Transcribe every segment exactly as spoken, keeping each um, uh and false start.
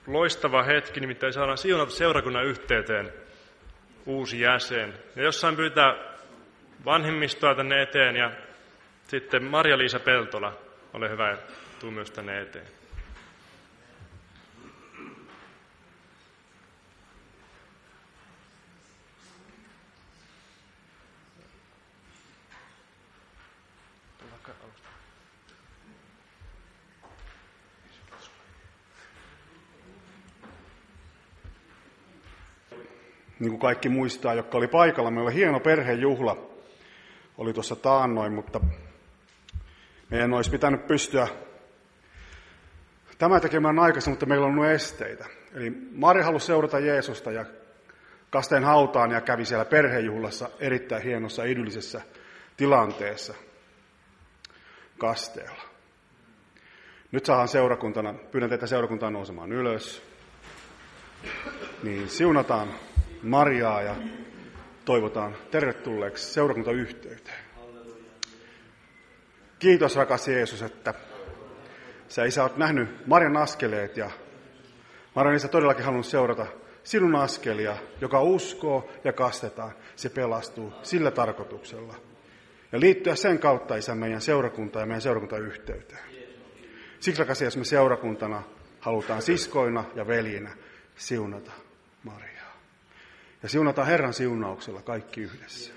loistava hetki, nimittäin saadaan siunata seurakunnan yhteyteen uusi jäsen. Ja jossain pyytää vanhemmistoa tänne eteen ja sitten Marja-Liisa Peltola, ole hyvä ja tuu myös tänne eteen. Niin kuin kaikki muistaa, jotka oli paikalla, meillä oli hieno perhejuhla, oli tuossa taannoin, mutta meidän olisi pitänyt pystyä tämä tekemään aikaisemmin, mutta meillä on ollut esteitä. Eli Mari halusi seurata Jeesusta ja kasteen hautaan ja kävi siellä perhejuhlassa erittäin hienossa idyllisessä tilanteessa kasteella. Nyt saadaan seurakuntana, pyydän teitä seurakuntaa nousemaan ylös, niin siunataan Mariaa ja toivotaan tervetulleeksi seurakuntayhteyteen. Kiitos rakas Jeesus, että sä Isä oot nähnyt Marian askeleet ja Marian Isä todellakin halunnut seurata sinun askelia, joka uskoo ja kastetaan, se pelastuu sillä tarkoituksella. Ja liittyä sen kautta Isä meidän seurakuntaan ja meidän seurakuntayhteyteen. Siksi rakas Jeesus, me seurakuntana halutaan siskoina ja veljinä siunata Mariaa. Ja siunataan Herran siunauksella kaikki yhdessä.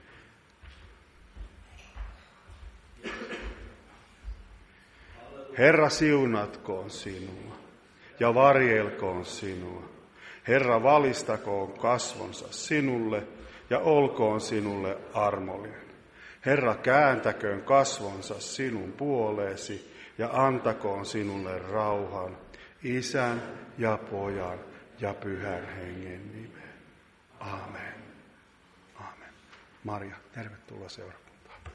Herra siunatkoon sinua ja varjelkoon sinua. Herra valistakoon kasvonsa sinulle ja olkoon sinulle armollinen. Herra kääntäköön kasvonsa sinun puoleesi ja antakoon sinulle rauhan, Isän ja Pojan ja Pyhän Hengen nimeen. Aamen. Aamen. Maria, tervetuloa seurakuntaan.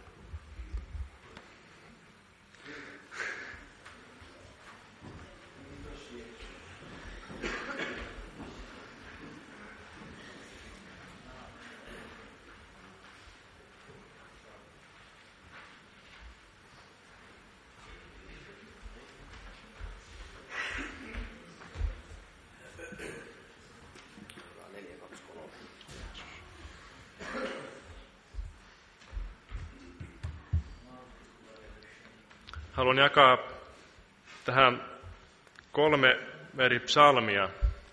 Haluan jakaa tähän kolme eri psalmia.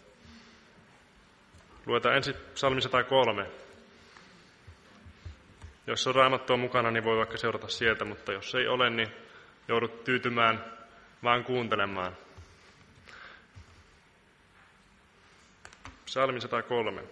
Luetaan ensin psalmi sata kolme. Jos on Raamattua mukana, niin voi vaikka seurata sieltä, mutta jos ei ole, niin joudut tyytymään vaan kuuntelemaan. Psalmi sata kolme.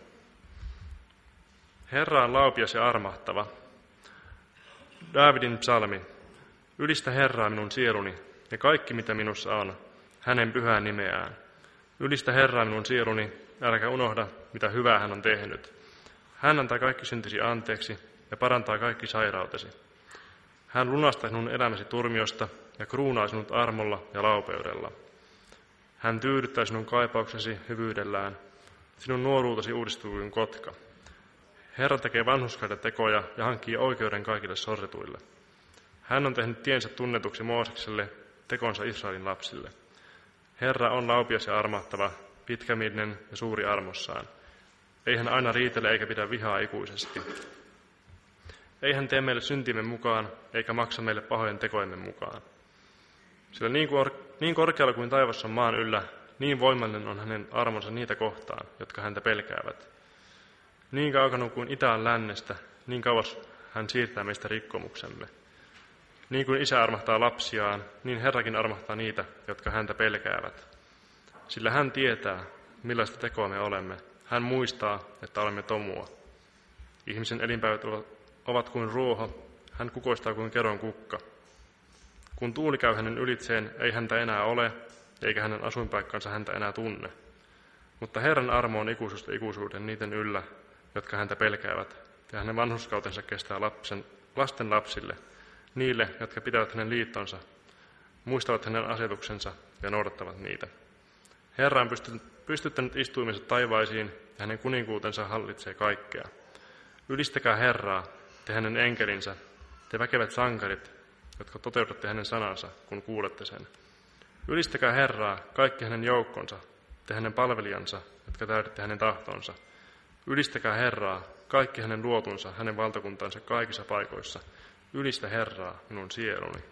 Herra on laupias ja armahtava. Daavidin psalmi. Ylistä Herraa minun sieluni ja kaikki mitä minussa on, hänen pyhää nimeään. Ylistä Herraa minun sieluni, älkää unohda, mitä hyvää hän on tehnyt. Hän antaa kaikki syntisi anteeksi ja parantaa kaikki sairautesi. Hän lunastaa sinun elämäsi turmiosta ja kruunaa sinut armolla ja laupeudella. Hän tyydyttää sinun kaipauksesi hyvyydellään, sinun nuoruutesi uudistuu kuin kotka. Herra tekee vanhurskaita tekoja ja hankkii oikeuden kaikille sorretuille. Hän on tehnyt tiensä tunnetuksi Moosekselle, tekonsa Israelin lapsille. Herra on laupias ja armahtava, pitkämielinen ja suuri armossaan. Ei hän aina riitele eikä pidä vihaa ikuisesti. Ei hän tee meille syntimme mukaan, eikä maksa meille pahojen tekoimme mukaan. Sillä niin, kor- niin korkealla kuin taivas on maan yllä, niin voimallinen on hänen armonsa niitä kohtaan, jotka häntä pelkäävät. Niin kaukana kuin itä on lännestä, niin kauas hän siirtää meistä rikkomuksemme. Niin kuin isä armahtaa lapsiaan, niin Herrakin armahtaa niitä, jotka häntä pelkäävät. Sillä hän tietää, millaista tekoa me olemme. Hän muistaa, että olemme tomua. Ihmisen elinpäivät ovat kuin ruoho, hän kukoistaa kuin keron kukka. Kun tuuli käy hänen ylitseen, ei häntä enää ole, eikä hänen asuinpaikkansa häntä enää tunne. Mutta Herran armo on ikuisuudesta ikuisuuden niiden yllä, jotka häntä pelkäävät, ja hänen vanhurskautensa kestää lapsen, lasten lapsille, niille, jotka pitävät hänen liittonsa, muistavat hänen asetuksensa ja noudattavat niitä. Herra on pystyttänyt istuimensa taivaisiin, ja hänen kuninkuutensa hallitsee kaikkea. Ylistäkää Herraa, te hänen enkelinsä, te väkevät sankarit, jotka toteutatte hänen sanansa, kun kuulette sen. Ylistäkää Herraa, kaikki hänen joukkonsa, te hänen palvelijansa, jotka täytätte hänen tahtonsa. Ylistäkää Herraa, kaikki hänen luotunsa, hänen valtakuntansa kaikissa paikoissa. Ylistä Herraa, minun sieluni.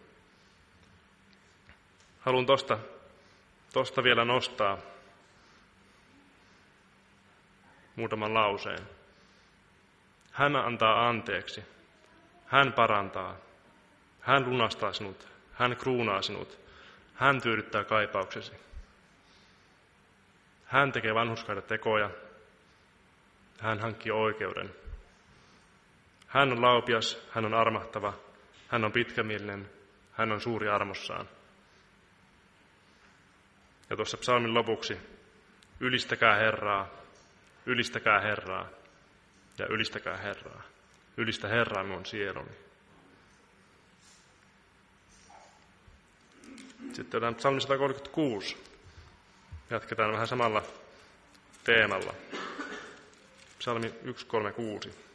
Haluan tosta, tosta vielä nostaa muutaman lauseen. Hän antaa anteeksi. Hän parantaa. Hän lunastaa sinut. Hän kruunaa sinut. Hän tyydyttää kaipauksesi. Hän tekee vanhurskaita tekoja. Hän hankkii oikeuden. Hän on laupias, hän on armahtava, hän on pitkämielinen, hän on suuri armossaan. Ja tuossa psalmin lopuksi, ylistäkää Herraa, ylistäkää Herraa ja ylistäkää Herraa. Ylistä Herraa minun sieluni. Sitten otetaan psalmi sata kolmekymmentäkuusi. Jatketaan vähän samalla teemalla. Psalmi sata kolmekymmentäkuusi.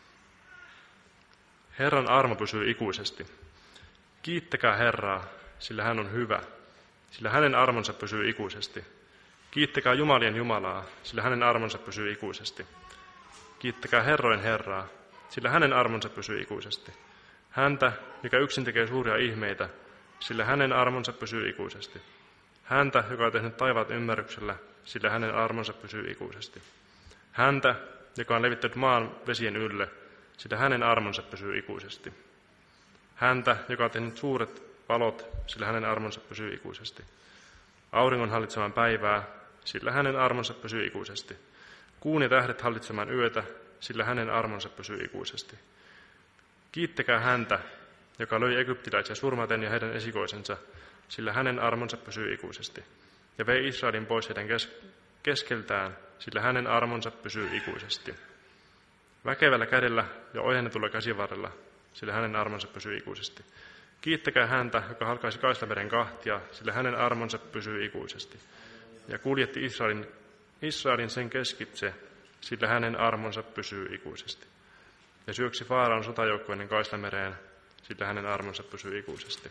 Herran armo pysyy ikuisesti. Kiittäkää Herraa, sillä hän on hyvä, sillä hänen armonsa pysyy ikuisesti. Kiittäkää Jumalien Jumalaa, sillä hänen armonsa pysyy ikuisesti. Kiittäkää Herrojen Herraa, sillä hänen armonsa pysyy ikuisesti. Häntä, joka yksin tekee suuria ihmeitä, sillä hänen armonsa pysyy ikuisesti. Häntä, joka on tehnyt taivaat ymmärryksellä, sillä hänen armonsa pysyy ikuisesti. Häntä, joka on levittänyt maan vesien ylle, sillä hänen armonsa pysyy ikuisesti. Häntä, joka on tehnyt suuret valot, sillä hänen armonsa pysyy ikuisesti. Auringon hallitsemaan päivää, sillä hänen armonsa pysyy ikuisesti. Kuun ja tähdet hallitsemaan yötä, sillä hänen armonsa pysyy ikuisesti. Kiittäkää häntä, joka löi egyptiläisiä surmaten ja heidän esikoisensa, sillä hänen armonsa pysyy ikuisesti. Ja vei Israelin pois heidän kes- keskeltään, sillä hänen armonsa pysyy ikuisesti. Väkevällä kädellä ja ojennetulla käsivarrella, sillä hänen armonsa pysyy ikuisesti. Kiittäkää häntä, joka halkaisi Kaislameren kahtia, sillä hänen armonsa pysyy ikuisesti. Ja kuljetti Israelin, Israelin sen keskitse, sillä hänen armonsa pysyy ikuisesti. Ja syöksi Faaraon sotajoukkoinen Kaislamereen, sillä hänen armonsa pysyy ikuisesti.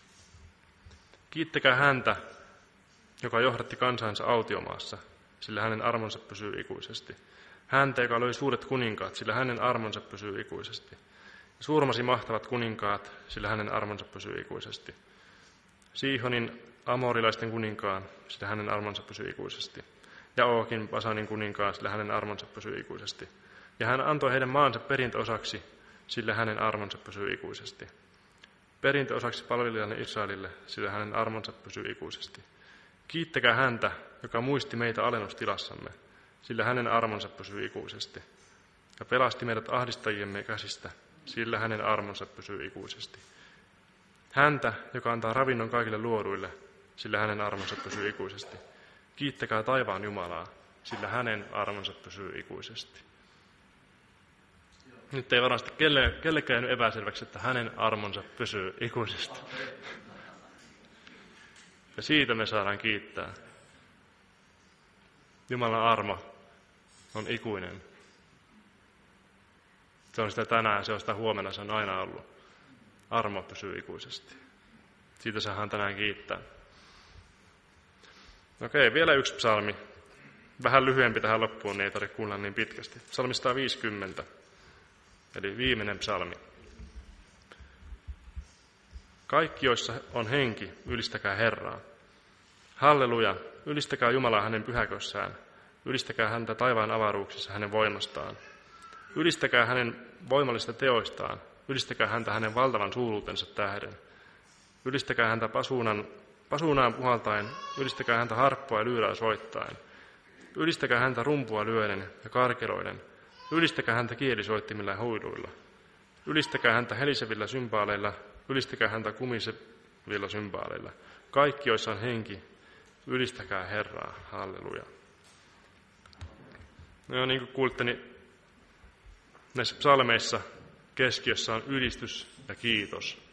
Kiittäkää häntä, joka johdatti kansansa autiomaassa, sillä hänen armonsa pysyy ikuisesti. Häntä, joka löi suuret kuninkaat, sillä hänen armonsa pysyy ikuisesti. Ja surmasi mahtavat kuninkaat, sillä hänen armonsa pysyy ikuisesti. Siihonin amorilaisten kuninkaan, sillä hänen armonsa pysyy ikuisesti. Ja Ookin Basanin kuninkaan, sillä hänen armonsa pysyy ikuisesti. Ja hän antoi heidän maansa perintöosaksi, sillä hänen armonsa pysyy ikuisesti. Perintöosaksi palvelijalle Israelille, sillä hänen armonsa pysyy ikuisesti. Kiittäkää häntä, joka muisti meitä alennustilassamme, sillä hänen armonsa pysyy ikuisesti. Ja pelasti meidät ahdistajiemme käsistä, sillä hänen armonsa pysyy ikuisesti. Häntä, joka antaa ravinnon kaikille luoduille, sillä hänen armonsa pysyy ikuisesti. Kiittäkää taivaan Jumalaa, sillä hänen armonsa pysyy ikuisesti. Nyt ei varmasti kelle, kellekään jäänyt epäselväksi, että hänen armonsa pysyy ikuisesti. Ja siitä me saadaan kiittää. Jumalan armo on ikuinen. Se on sitä tänään, se on sitä huomenna, se on aina ollut. Armo pysyy ikuisesti. Siitä saadaan tänään kiittää. Okei, vielä yksi psalmi. Vähän lyhyempi tähän loppuun, niin ei tarvitse kuunnella niin pitkästi. Psalmi sata viisikymmentä, eli viimeinen psalmi. Kaikki, joissa on henki, ylistäkää Herraa. Halleluja, ylistäkää Jumalaa hänen pyhäkössään. Ylistäkää häntä taivaan avaruuksissa hänen voimastaan. Ylistäkää hänen voimallista teoistaan. Ylistäkää häntä hänen valtavan suuruutensa tähden. Ylistäkää häntä pasuunan, pasuunaan puhaltaen. Ylistäkää häntä harppua ja lyyrää soittaen. Ylistäkää häntä rumpua lyöden ja karkeloiden. Ylistäkää häntä kielisoittimilla ja huiduilla. Ylistäkää häntä helisevillä symbaaleilla. Ylistäkää häntä kumisevilla symbaaleilla. Kaikki, joissa on henki, ylistäkää Herraa. Halleluja. No, niin kuin kuulitte, niin näissä psalmeissa keskiössä on ylistys ja kiitos.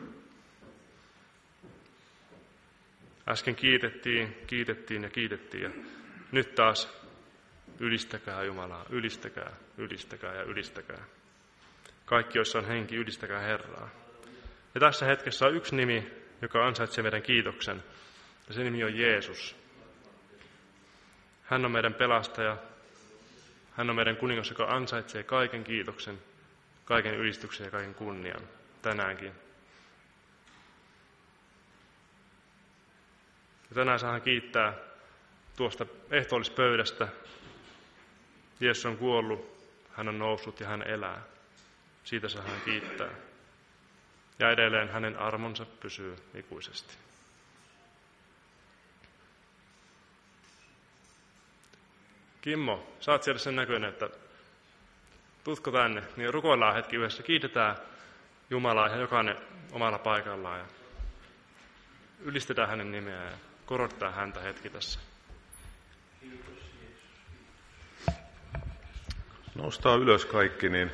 Äsken kiitettiin, kiitettiin ja kiitettiin ja nyt taas ylistäkää Jumalaa, ylistäkää, ylistäkää ja ylistäkää. Kaikki, joissa on henki, ylistäkää Herraa. Ja tässä hetkessä on yksi nimi, joka ansaitsee meidän kiitoksen, ja se nimi on Jeesus. Hän on meidän pelastaja. Hän on meidän kuningas, joka ansaitsee kaiken kiitoksen, kaiken ylistyksen ja kaiken kunnian tänäänkin. Ja tänään saadaan kiittää tuosta ehtoollispöydästä. Jeesus on kuollut, hän on noussut ja hän elää. Siitä saadaan kiittää. Ja edelleen hänen armonsa pysyy ikuisesti. Kimmo, sä oot siellä sen näköinen, että tutko tänne, niin rukoillaan hetki yhdessä. Kiitetään Jumalaa ihan jokainen omalla paikallaan ja ylistetään hänen nimeään ja korotetaan häntä hetki tässä. Noustaan ylös kaikki, niin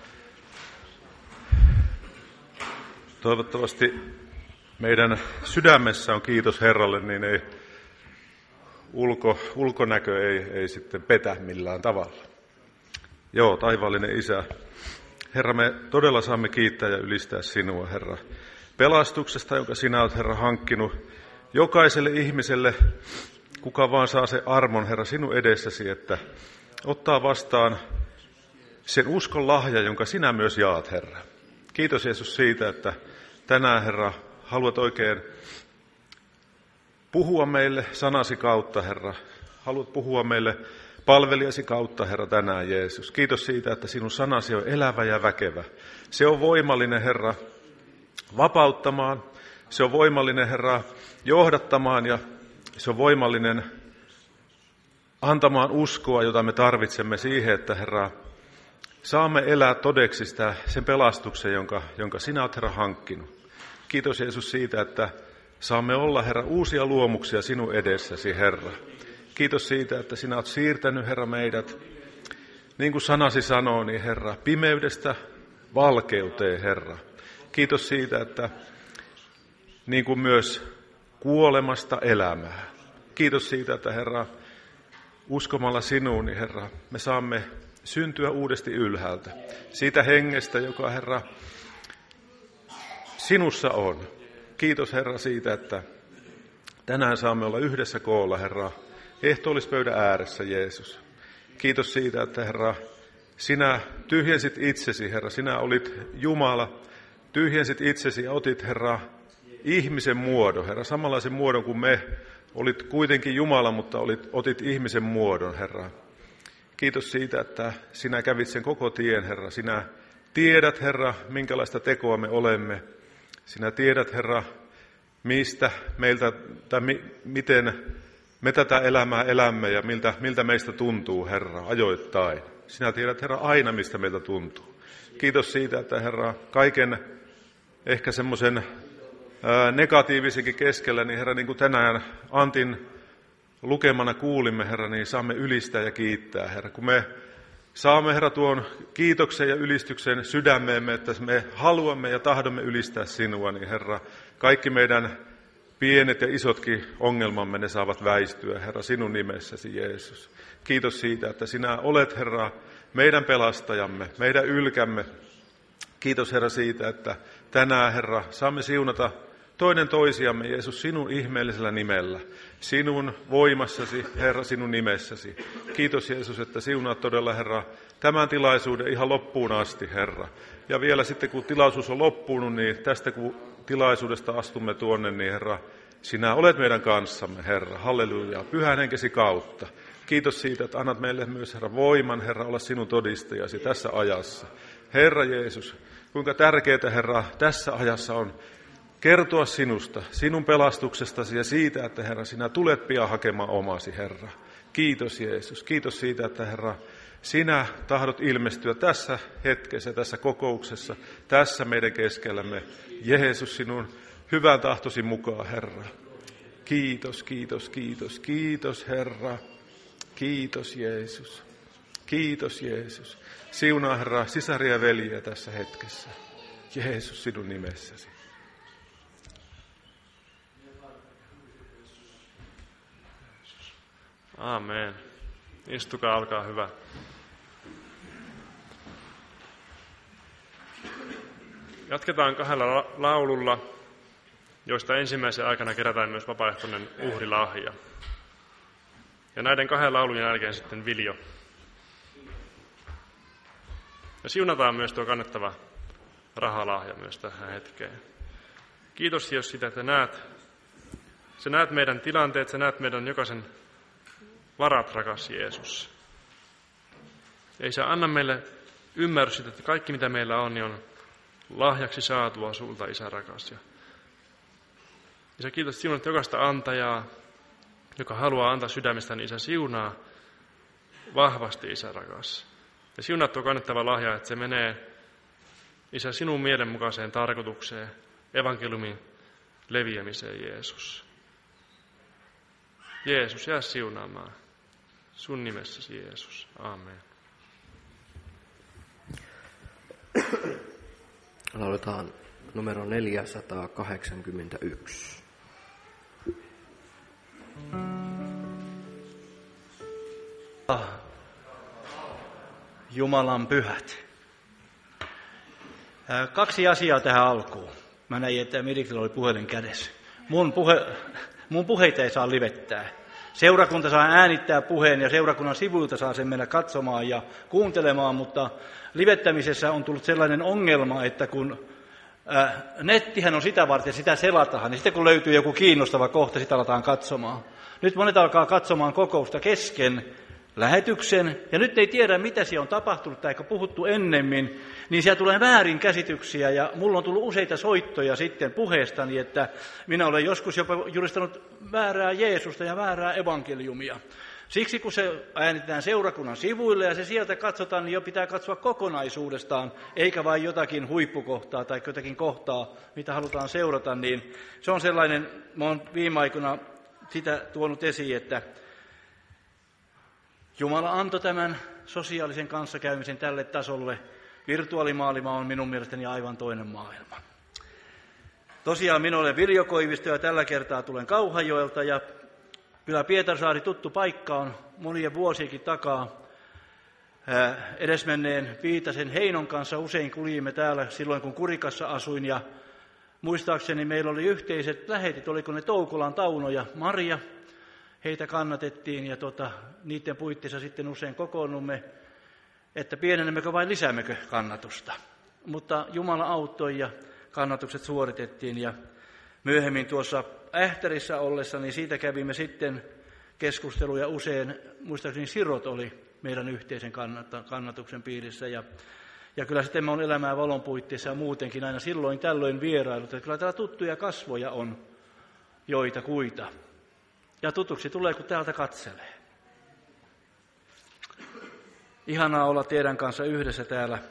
toivottavasti meidän sydämessä on kiitos Herralle, niin ei ulko, ulkonäkö ei, ei sitten petä millään tavalla. Joo, taivaallinen Isä, Herra, me todella saamme kiittää ja ylistää sinua, Herra, pelastuksesta, jonka sinä olet, Herra, hankkinut jokaiselle ihmiselle, kuka vaan saa se armon, Herra, sinun edessäsi, että ottaa vastaan sen uskon lahja, jonka sinä myös jaat, Herra. Kiitos Jeesus siitä, että tänään, Herra, haluat oikein puhua meille sanasi kautta, Herra. Haluat puhua meille palvelijasi kautta, Herra, tänään, Jeesus. Kiitos siitä, että sinun sanasi on elävä ja väkevä. Se on voimallinen, Herra, vapauttamaan. Se on voimallinen, Herra, johdattamaan ja se on voimallinen antamaan uskoa, jota me tarvitsemme siihen, että, Herra, saamme elää todeksi sitä, sen pelastuksen, jonka, jonka sinä olet, Herra, hankkinut. Kiitos Jeesus siitä, että saamme olla, Herra, uusia luomuksia sinun edessäsi, Herra. Kiitos siitä, että sinä olet siirtänyt, Herra, meidät, niin kuin sanasi sanoo, niin Herra, pimeydestä valkeuteen, Herra. Kiitos siitä, että niin kuin myös kuolemasta elämää. Kiitos siitä, että, Herra, uskomalla sinuun, niin Herra, me saamme syntyä uudesti ylhäältä. Siitä hengestä, joka, Herra, sinussa on. Kiitos, Herra, siitä, että tänään saamme olla yhdessä koolla, Herra, ehtoollispöydän ääressä, Jeesus. Kiitos siitä, että, Herra, sinä tyhjensit itsesi, Herra, sinä olit Jumala, tyhjensit itsesi ja otit, Herra, ihmisen muodon, Herra, samanlaisen muodon kuin me. Olit kuitenkin Jumala, mutta olit, otit ihmisen muodon, Herra. Kiitos siitä, että sinä kävit sen koko tien, Herra. Sinä tiedät, Herra, minkälaista tekoa me olemme. Sinä tiedät, Herra, mistä meiltä, tai mi, miten me tätä elämää elämme ja miltä, miltä meistä tuntuu, Herra, ajoittain. Sinä tiedät, Herra, aina mistä meiltä tuntuu. Kiitos siitä, että, Herra, kaiken ehkä semmoisen negatiivisenkin keskellä, niin Herra, niin kuin tänään Antin lukemana kuulimme, Herra, niin saamme ylistää ja kiittää, Herra. Kun me saamme, Herra, tuon kiitoksen ja ylistyksen sydämeemme, että me haluamme ja tahdomme ylistää sinua, niin Herra, kaikki meidän pienet ja isotkin ongelmamme, ne saavat väistyä, Herra, sinun nimessäsi, Jeesus. Kiitos siitä, että sinä olet, Herra, meidän pelastajamme, meidän ylkämme. Kiitos, Herra, siitä, että tänään, Herra, saamme siunata toinen toisiamme, Jeesus, sinun ihmeellisellä nimellä, sinun voimassasi, Herra, sinun nimessäsi. Kiitos, Jeesus, että siunaat todella, Herra, tämän tilaisuuden ihan loppuun asti, Herra. Ja vielä sitten, kun tilaisuus on loppunut, niin tästä kun tilaisuudesta astumme tuonne, niin Herra, sinä olet meidän kanssamme, Herra. Halleluja, pyhän henkesi kautta. Kiitos siitä, että annat meille myös, Herra, voiman, Herra, olla sinun todistajasi tässä ajassa. Herra Jeesus, kuinka tärkeää, Herra, tässä ajassa on kertoa sinusta, sinun pelastuksestasi ja siitä, että, Herra, sinä tulet pian hakemaan omasi, Herra. Kiitos, Jeesus. Kiitos siitä, että, Herra, sinä tahdot ilmestyä tässä hetkessä, tässä kokouksessa, tässä meidän keskellämme. Jeesus, sinun hyvän tahtosi mukaan, Herra. Kiitos, kiitos, kiitos, kiitos, Herra. Kiitos, Jeesus. Kiitos, Jeesus. Siunaa, Herra, sisaria ja veljiä tässä hetkessä. Jeesus, sinun nimessäsi. Aamen. Istukaa, alkaa hyvä. Jatketaan kahdella laululla, joista ensimmäisen aikana kerätään myös vapaaehtoinen uhrilahja. Ja näiden kahden laulun jälkeen sitten Viljo. Ja siunataan myös tuo kannettava rahalahja myös tähän hetkeen. Kiitos Jeesus sitä, että näet, sä näet meidän tilanteet, sä näet meidän jokaisen varat, rakas Jeesus. Ei sä anna meille ymmärrys sitä, että kaikki mitä meillä on, niin on lahjaksi saatua sulta, Isä rakas. Ja Isä, kiitos, että siunat jokaista antajaa, joka haluaa antaa sydämestään, niin Isä, siunaa vahvasti, Isä rakas. Ja siunaa tuo kannettava lahja, että se menee, Isä, sinun mielenmukaiseen tarkoitukseen, evankeliumin leviämiseen, Jeesus. Jeesus, jää siunaamaan. Sun nimessäsi, Jeesus. Aamen. Lauletaan numero neljäsataakahdeksankymmentäyksi. Jumalan pyhät. Kaksi asiaa tähän alkuun. Mä näin, että Mirikillä oli puhelin kädessä. Mun, puhe, mun puheita ei saa livettää. Seurakunta saa äänittää puheen ja seurakunnan sivuilta saa sen mennä katsomaan ja kuuntelemaan, mutta livettämisessä on tullut sellainen ongelma, että kun äh, nettihän on sitä varten, sitä selatahan, niin sitten kun löytyy joku kiinnostava kohta, sitä aletaan katsomaan. Nyt monet alkaa katsomaan kokousta kesken lähetyksen, ja nyt ei tiedä, mitä siellä on tapahtunut tai puhuttu ennemmin, niin siellä tulee väärinkäsityksiä, ja mulla on tullut useita soittoja sitten puheestani, että minä olen joskus jopa julistanut väärää Jeesusta ja väärää evankeliumia. Siksi kun se äänitetään seurakunnan sivuille ja se sieltä katsotaan, niin jo pitää katsoa kokonaisuudestaan, eikä vain jotakin huippukohtaa tai jotakin kohtaa, mitä halutaan seurata, niin se on sellainen, mä oon viime aikoina sitä tuonut esiin, että Jumala antoi tämän sosiaalisen kanssakäymisen tälle tasolle. Virtuaalimaailma on minun mielestäni aivan toinen maailma. Tosiaan minä olen Viljo Koivisto ja tällä kertaa tulen Kauhajoelta ja kyllä Pietarsaari tuttu paikka on monien vuosienkin takaa. Edesmenneen Viitasen Heinon kanssa usein kuljimme täällä silloin kun Kurikassa asuin ja muistaakseni meillä oli yhteiset lähetit, oliko ne Toukolan Tauno ja Maria. Heitä kannatettiin ja tota, niiden puitteissa sitten usein kokoonnumme, että pienennemmekö vai lisäämmekö kannatusta. Mutta Jumala auttoi ja kannatukset suoritettiin ja myöhemmin tuossa Ähtärissä ollessa, niin siitä kävimme sitten keskusteluja usein. Muistaakseni Sirot oli meidän yhteisen kannatuksen piirissä ja, ja kyllä sitten me on elämää valon puitteissa ja muutenkin aina silloin tällöin vierailut. Että kyllä täällä tuttuja kasvoja on joita kuita. Ja tutuksi tulee, kun täältä katselee. Ihanaa olla teidän kanssa yhdessä täällä.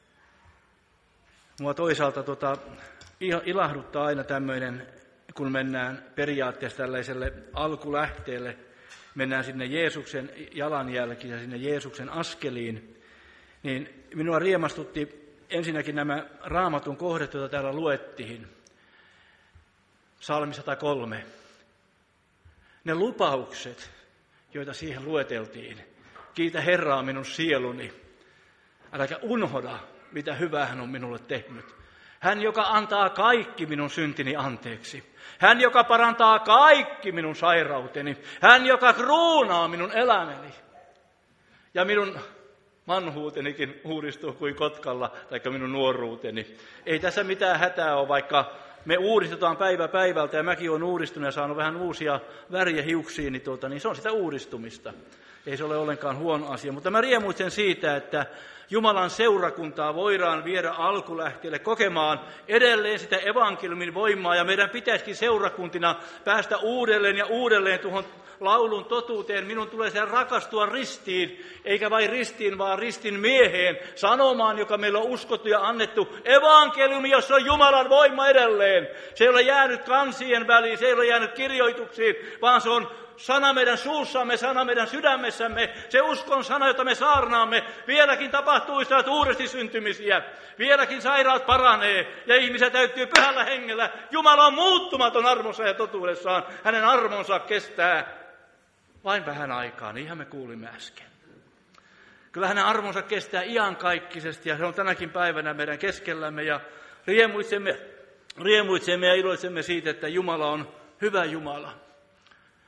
Mua toisaalta tota, ilahduttaa aina tämmöinen, kun mennään periaatteessa tällaiselle alkulähteelle, mennään sinne Jeesuksen jalanjälkiin ja sinne Jeesuksen askeliin, niin minua riemastutti ensinnäkin nämä Raamatun kohdat, joita täällä luettiin. Psalmi sata kolme. Ne lupaukset, joita siihen lueteltiin. Kiitä Herraa minun sieluni. Äläkä unohda, mitä hyvää hän on minulle tehnyt. Hän, joka antaa kaikki minun syntini anteeksi. Hän, joka parantaa kaikki minun sairauteni. Hän, joka kruunaa minun elämäni. Ja minun vanhuutenikin uudistuu kuin kotkalla, tai minun nuoruuteni. Ei tässä mitään hätää ole, vaikka me uudistetaan päivä päivältä, ja mäkin olen uudistunut ja saanut vähän uusia väriä hiuksiin, niin, tuota, niin se on sitä uudistumista. Ei se ole ollenkaan huono asia, mutta mä riemuitsen siitä, että Jumalan seurakuntaa voidaan viedä alkulähteelle kokemaan edelleen sitä evankeliumin voimaa, ja meidän pitäisikin seurakuntina päästä uudelleen ja uudelleen tuohon laulun totuuteen. Minun tulee sen rakastua ristiin, eikä vain ristiin, vaan ristin mieheen, sanomaan, joka meillä on uskottu ja annettu evankeliumi, jossa on Jumalan voima edelleen. Se ei ole jäänyt kansien väliin, se ei ole jäänyt kirjoituksiin, vaan se on sana meidän suussamme, sana meidän sydämessämme, se uskon sana, jota me saarnaamme. Vieläkin tapahtuu sitä uudesti syntymisiä, vieläkin sairaat paranee ja ihmisiä täyttyy pyhällä hengellä. Jumala on muuttumaton armossa ja totuudessaan, hänen armonsa kestää vain vähän aikaa, niin ihan me kuulimme äsken. Kyllä hänen armonsa kestää iankaikkisesti ja se on tänäkin päivänä meidän keskellämme ja riemuitsemme, riemuitsemme ja iloitsemme siitä, että Jumala on hyvä Jumala.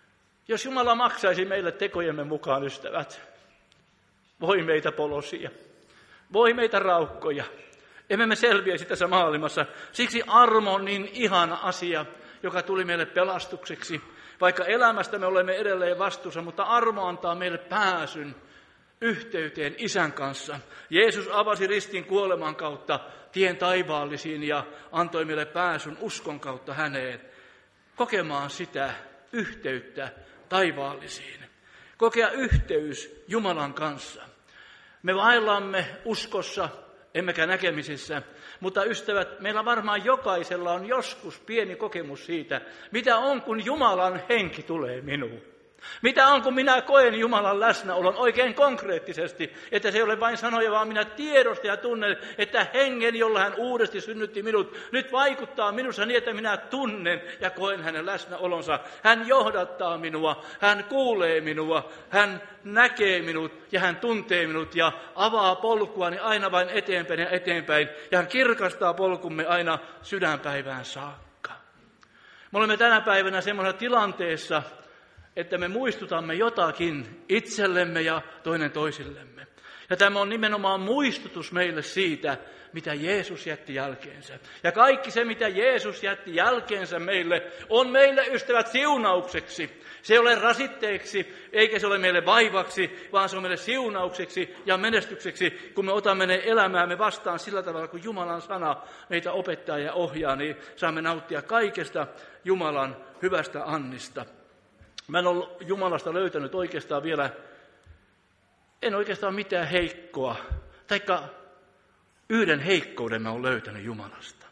Jos Jumala maksaisi meille tekojemme mukaan, ystävät, voi meitä polosia, voi meitä raukkoja. Emme me selviäisi tässä maailmassa. Siksi armo on niin ihana asia, joka tuli meille pelastukseksi. Vaikka elämästä me olemme edelleen vastuussa, mutta armo antaa meille pääsyn yhteyteen Isän kanssa. Jeesus avasi ristin kuoleman kautta tien taivaallisiin ja antoi meille pääsyn uskon kautta häneen kokemaan sitä yhteyttä taivaallisiin. Kokea yhteys Jumalan kanssa. Me vaellamme uskossa, emmekä näkemisissä, mutta ystävät, meillä varmaan jokaisella on joskus pieni kokemus siitä, mitä on, kun Jumalan henki tulee minuun. Mitä on, kun minä koen Jumalan läsnäolon oikein konkreettisesti, että se ei ole vain sanoja, vaan minä tiedostan ja tunnen, että hengen, jolla hän uudesti synnytti minut, nyt vaikuttaa minussa niin, että minä tunnen ja koen hänen läsnäolonsa. Hän johdattaa minua, hän kuulee minua, hän näkee minut ja hän tuntee minut ja avaa polkuani aina vain eteenpäin ja eteenpäin. Ja hän kirkastaa polkumme aina sydänpäivään saakka. Me olemme tänä päivänä semmoisessa tilanteessa, että me muistutamme jotakin itsellemme ja toinen toisillemme. Ja tämä on nimenomaan muistutus meille siitä, mitä Jeesus jätti jälkeensä. Ja kaikki se, mitä Jeesus jätti jälkeensä meille, on meille, ystävät, siunaukseksi. Se ei ole rasitteeksi, eikä se ole meille vaivaksi, vaan se on meille siunaukseksi ja menestykseksi. Kun me otamme ne elämäämme vastaan sillä tavalla, kun Jumalan sana meitä opettaa ja ohjaa, niin saamme nauttia kaikesta Jumalan hyvästä annista. Mä en ole Jumalasta löytänyt oikeastaan vielä, en oikeastaan mitään heikkoa, taikka yhden heikkouden mä olen löytänyt Jumalasta.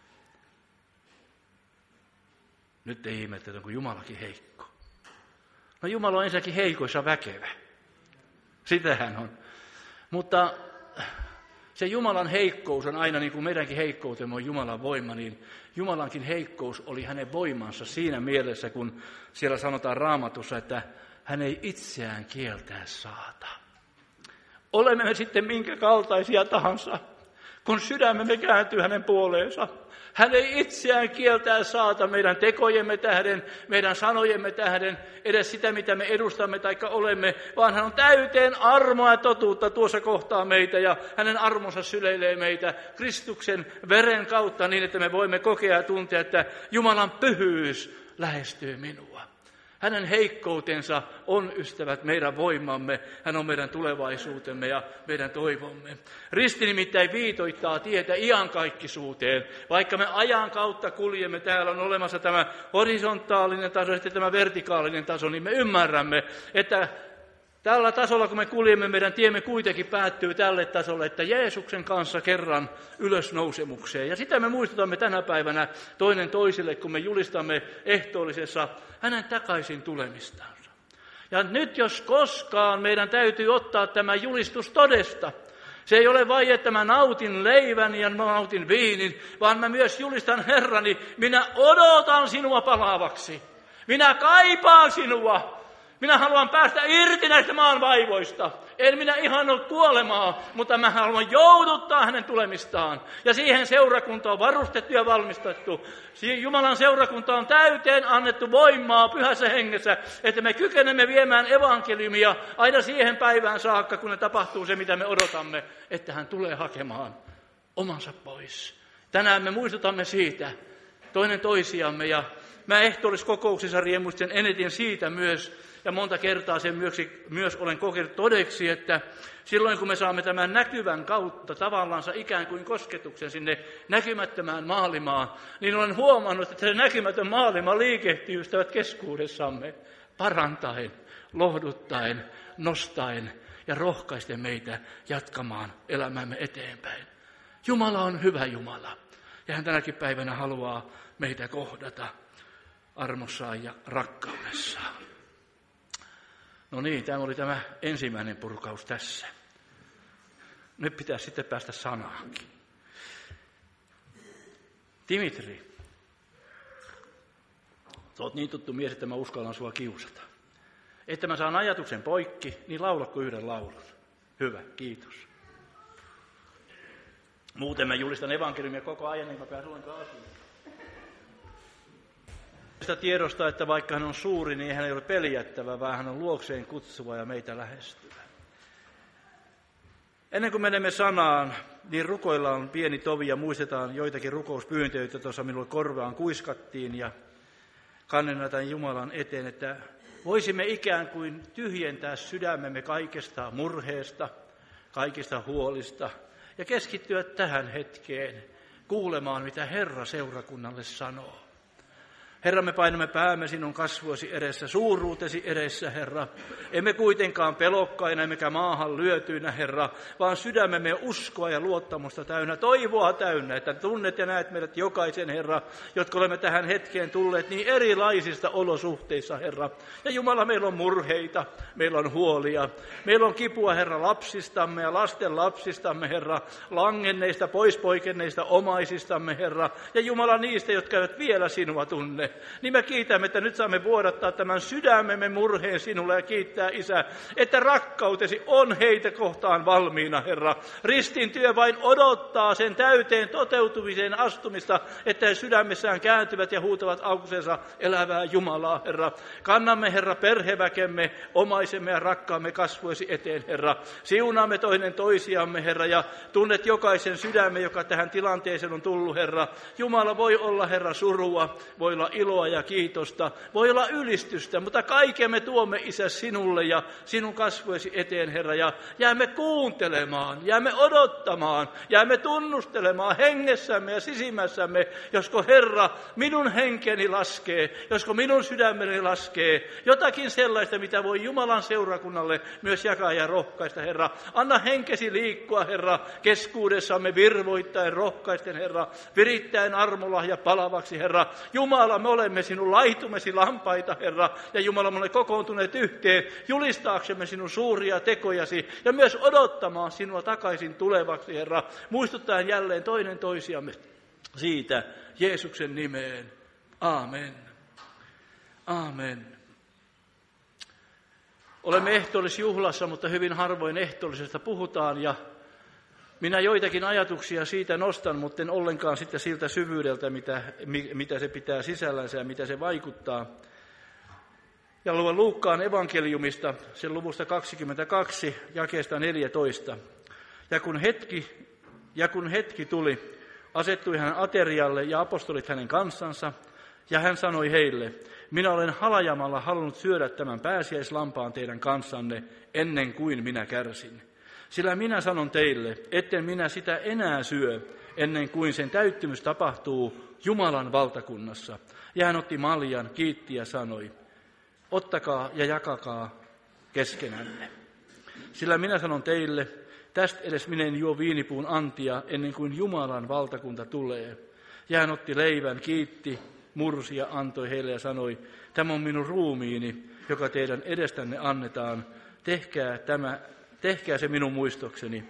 Nyt ei ihmettä, onko Jumalakin heikko. No Jumala on ensinnäkin heikoissa väkevä. Sitähän on. Mutta se Jumalan heikkous on aina niin kuin meidänkin heikkoutemme on Jumalan voima, niin Jumalankin heikkous oli hänen voimansa siinä mielessä, kun siellä sanotaan Raamatussa, että hän ei itseään kieltää saata. Olemme me sitten minkä kaltaisia tahansa, kun sydämemme kääntyy hänen puoleensa. Hän ei itseään kieltää saata meidän tekojemme tähden, meidän sanojemme tähden, edes sitä, mitä me edustamme tai olemme, vaan hän on täyteen armoa ja totuutta tuossa kohtaa meitä, ja hänen armonsa syleilee meitä Kristuksen veren kautta niin, että me voimme kokea ja tuntea, että Jumalan pyhyys lähestyy minua. Hänen heikkoutensa on, ystävät, meidän voimamme. Hän on meidän tulevaisuutemme ja meidän toivomme. Risti nimittäin viitoittaa tietä iankaikkisuuteen. Vaikka me ajan kautta kuljemme, täällä on olemassa tämä horisontaalinen taso ja sitten tämä vertikaalinen taso, niin me ymmärrämme, että tällä tasolla, kun me kuljemme, meidän tiemme kuitenkin päättyy tälle tasolle, että Jeesuksen kanssa kerran ylösnousemukseen. Ja sitä me muistutamme tänä päivänä toinen toisille, kun me julistamme ehtoollisessa hänen takaisin tulemistansa. Ja nyt jos koskaan meidän täytyy ottaa tämä julistus todesta. Se ei ole vain, että mä nautin leivän ja mä nautin viinin, vaan mä myös julistan Herrani, minä odotan sinua palaavaksi. Minä kaipaan sinua. Minä haluan päästä irti näistä maan vaivoista. En minä ihan ole kuolemaa, mutta mä haluan jouduttaa hänen tulemistaan. Ja siihen seurakunta on varustettu ja valmistettu. Jumalan seurakunta on täyteen annettu voimaa pyhässä hengessä, että me kykenemme viemään evankeliumia aina siihen päivään saakka, kun ne tapahtuu se, mitä me odotamme, että hän tulee hakemaan omansa pois. Tänään me muistutamme siitä toinen toisiamme, ja mä ehtoolliskokouksessa riemuisten eniten siitä myös, ja monta kertaa sen myös, myös olen kokenut todeksi, että silloin kun me saamme tämän näkyvän kautta tavallaan ikään kuin kosketuksen sinne näkymättömään maailmaan, niin olen huomannut, että se näkymätön maailma liikehtii, ystävät, keskuudessamme parantaen, lohduttaen, nostaen ja rohkaisten meitä jatkamaan elämämme eteenpäin. Jumala on hyvä Jumala, ja hän tänäkin päivänä haluaa meitä kohdata armossaan ja rakkaudessaan. No niin, tämä oli tämä ensimmäinen purkaus tässä. Nyt pitäisi sitten päästä sanaankin. Dimitri, sä oot niin tuttu mies, että mä uskallan sua kiusata. Että mä saan ajatuksen poikki, niin laulatko yhden laulun? Hyvä, kiitos. Muuten mä julistan evankeliumia koko ajan, niin mä pääsen ollenkaan asiaan. Kiitollisesta tiedosta, että vaikka hän on suuri, niin hän ei ole peljättävä, vaan hän on luokseen kutsuva ja meitä lähestyvä. Ennen kuin menemme sanaan, niin rukoillaan pieni tovi ja muistetaan joitakin rukouspyyntöjä, joita tuossa minulle korvaan kuiskattiin ja kannetaan Jumalan eteen, että voisimme ikään kuin tyhjentää sydämemme kaikesta murheesta, kaikista huolista ja keskittyä tähän hetkeen kuulemaan, mitä Herra seurakunnalle sanoo. Herra, me painamme päämme sinun kasvoisi edessä, suuruutesi edessä, Herra. Emme kuitenkaan pelokkaina, emmekä maahan lyötyinä, Herra, vaan sydämemme uskoa ja luottamusta täynnä, toivoa täynnä, että tunnet ja näet meidät jokaisen, Herra, jotka olemme tähän hetkeen tulleet niin erilaisista olosuhteissa, Herra. Ja Jumala, meillä on murheita, meillä on huolia, meillä on kipua, Herra, lapsistamme ja lasten lapsistamme, Herra, langenneista, poispoikenneista omaisistamme, Herra, ja Jumala niistä, jotka eivät vielä sinua tunne. Niin me kiitämme, että nyt saamme vuodattaa tämän sydämemme murheen sinulle ja kiittää, Isä, että rakkautesi on heitä kohtaan valmiina, Herra. Ristin työ vain odottaa sen täyteen toteutumiseen astumista, että he sydämessään kääntyvät ja huutavat auksensa elävää Jumalaa, Herra. Kannamme, Herra, perheväkemme, omaisemme ja rakkaamme kasvoisi eteen, Herra. Siunaamme toinen toisiamme, Herra, ja tunnet jokaisen sydämen, joka tähän tilanteeseen on tullut, Herra. Jumala, voi olla, Herra, surua, voi olla iloa ja kiitosta, voi olla ylistystä, mutta kaiken me tuomme, Isä, sinulle ja sinun kasvoisi eteen, Herra, ja jäämme kuuntelemaan, jäämme odottamaan, jäämme tunnustelemaan hengessämme ja sisimmässämme, josko, Herra, minun henkeni laskee, josko minun sydämeni laskee, jotakin sellaista, mitä voi Jumalan seurakunnalle myös jakaa ja rohkaista, Herra. Anna henkesi liikkua, Herra, keskuudessamme virvoittaen, rohkaisten, Herra, virittäen armolahja palavaksi, Herra. Jumala, me olemme sinun laitumesi lampaita, Herra, ja Jumala, me olemme kokoontuneet yhteen julistaaksemme sinun suuria tekojasi ja myös odottamaan sinua takaisin tulevaksi, Herra, muistuttaen jälleen toinen toisiamme siitä Jeesuksen nimeen. Aamen. Aamen. Olemme ehtoollisjuhlassa, mutta hyvin harvoin ehtoollisesta puhutaan ja minä joitakin ajatuksia siitä nostan, mutta en ollenkaan sitten siltä syvyydeltä, mitä, mitä se pitää sisällänsä ja mitä se vaikuttaa. Ja luen Luukkaan evankeliumista, sen luvusta kaksikymmentäkaksi, jakeesta neljätoista. Ja kun hetki, ja kun hetki tuli, asettui hän aterialle ja apostolit hänen kanssansa, ja hän sanoi heille, minä olen halajamalla halunnut syödä tämän pääsiäislampaan teidän kanssanne ennen kuin minä kärsin. Sillä minä sanon teille, etten minä sitä enää syö, ennen kuin sen täyttymys tapahtuu Jumalan valtakunnassa. Ja hän otti maljan, kiitti ja sanoi, ottakaa ja jakakaa keskenänne. Sillä minä sanon teille, tästä edes minä en juo viinipuun antia, ennen kuin Jumalan valtakunta tulee. Ja hän otti leivän, kiitti, mursi ja antoi heille ja sanoi, tämä on minun ruumiini, joka teidän edestänne annetaan. Tehkää tämä. Tehkää se minun muistokseni.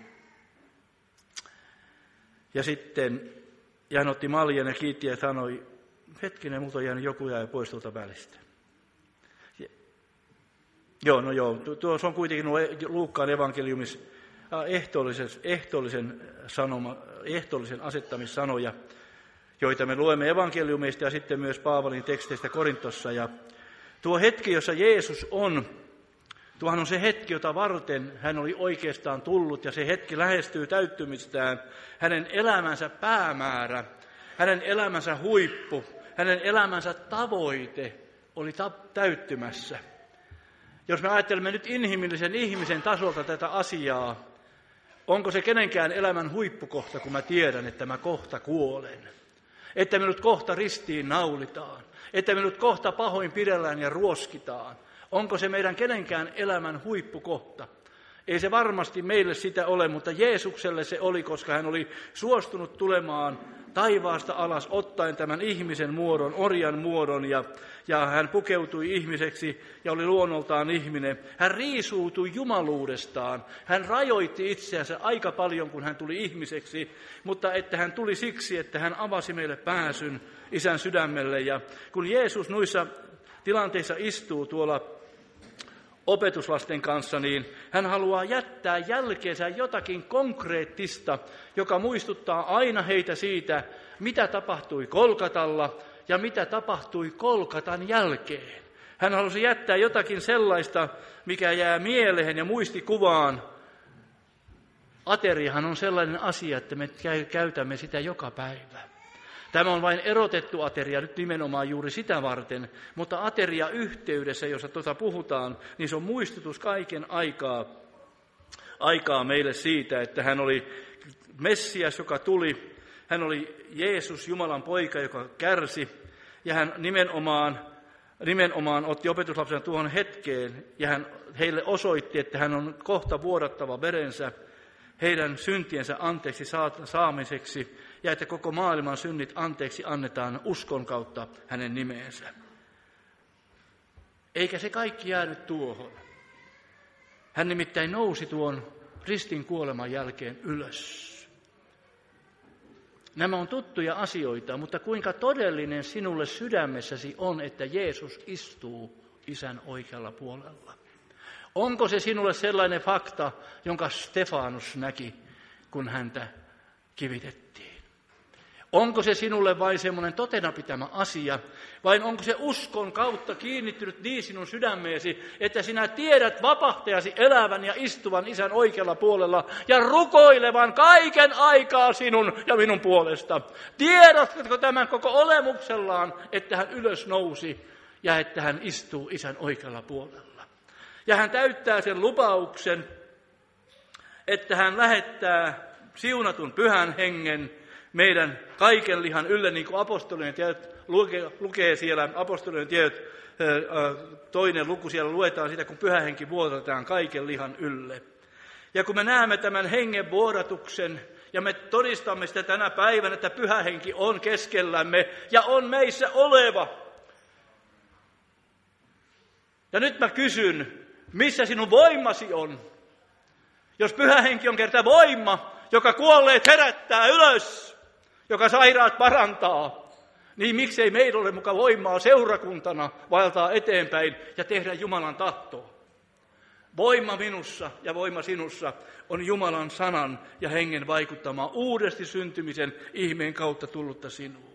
Ja sitten hän otti maljan ja kiitti ja sanoi, hetkinen, multa on jäänyt joku jäi pois tuolta välistä. Ja, joo, no joo, tuo on kuitenkin nuo Luukkaan evankeliumis ehtoollisen, ehtoollisen, sanoma, ehtoollisen asettamissanoja, joita me luemme evankeliumista ja sitten myös Paavalin teksteistä Korintossa. Ja tuo hetki, jossa Jeesus on, tuohan on se hetki, jota varten hän oli oikeastaan tullut, ja se hetki lähestyy täyttymistään. Hänen elämänsä päämäärä, hänen elämänsä huippu, hänen elämänsä tavoite oli ta- täyttymässä. Jos me ajattelemme nyt inhimillisen ihmisen tasolta tätä asiaa, onko se kenenkään elämän huippukohta, kun mä tiedän, että mä kohta kuolen? Että minut kohta ristiin naulitaan? Että minut kohta pahoin pidellään ja ruoskitaan? Onko se meidän kenenkään elämän huippukohta? Ei se varmasti meille sitä ole, mutta Jeesukselle se oli, koska hän oli suostunut tulemaan taivaasta alas, ottaen tämän ihmisen muodon, orjan muodon, ja, ja hän pukeutui ihmiseksi ja oli luonnoltaan ihminen. Hän riisuutui jumaluudestaan. Hän rajoitti itseänsä aika paljon, kun hän tuli ihmiseksi, mutta että hän tuli siksi, että hän avasi meille pääsyn Isän sydämelle. Ja kun Jeesus noissa tilanteissa istuu tuolla opetuslasten kanssa, niin hän haluaa jättää jälkeensä jotakin konkreettista, joka muistuttaa aina heitä siitä, mitä tapahtui Kolkatalla ja mitä tapahtui Kolkatan jälkeen. Hän halusi jättää jotakin sellaista, mikä jää mieleen ja muistikuvaan. Ateriahan on sellainen asia, että me käytämme sitä joka päivä. Tämä on vain erotettu ateria nyt nimenomaan juuri sitä varten, mutta ateria-yhteydessä, jossa tuota puhutaan, niin se on muistutus kaiken aikaa, aikaa meille siitä, että hän oli Messias, joka tuli, hän oli Jeesus, Jumalan poika, joka kärsi, ja hän nimenomaan, nimenomaan otti opetuslapsena tuohon hetkeen, ja hän heille osoitti, että hän on kohta vuodattava verensä heidän syntiensä anteeksi saamiseksi, ja että koko maailman synnit anteeksi annetaan uskon kautta hänen nimeensä. Eikä se kaikki jäänyt tuohon. Hän nimittäin nousi tuon ristin kuoleman jälkeen ylös. Nämä on tuttuja asioita, mutta kuinka todellinen sinulle sydämessäsi on, että Jeesus istuu Isän oikealla puolella? Onko se sinulle sellainen fakta, jonka Stefanus näki, kun häntä kivitettiin? Onko se sinulle vain semmoinen totena pitämä asia, vai onko se uskon kautta kiinnittynyt niin sinun sydämeesi, että sinä tiedät vapahtajasi elävän ja istuvan Isän oikealla puolella ja rukoilevan kaiken aikaa sinun ja minun puolesta? Tiedätkö tämän koko olemuksellaan, että hän ylös nousi ja että hän istuu Isän oikealla puolella? Ja hän täyttää sen lupauksen, että hän lähettää siunatun pyhän hengen meidän kaiken lihan ylle, niin kuin apostolien tiedot lukee, lukee siellä, apostolien tiedot, toinen luku siellä luetaan sitä, kun pyhä henki vuodatetaan kaiken lihan ylle. Ja kun me näemme tämän hengen vuodatuksen, ja me todistamme sitä tänä päivänä, että pyhä henki on keskellämme ja on meissä oleva. Ja nyt mä kysyn, missä sinun voimasi on? Jos pyhä henki on kerta voima, joka kuolleet herättää ylös, joka sairaat parantaa, niin miksei meillä ole muka voimaa seurakuntana vaeltaa eteenpäin ja tehdä Jumalan tahtoa? Voima minussa ja voima sinussa on Jumalan sanan ja hengen vaikuttamaa uudesti syntymisen ihmeen kautta tullutta sinuun.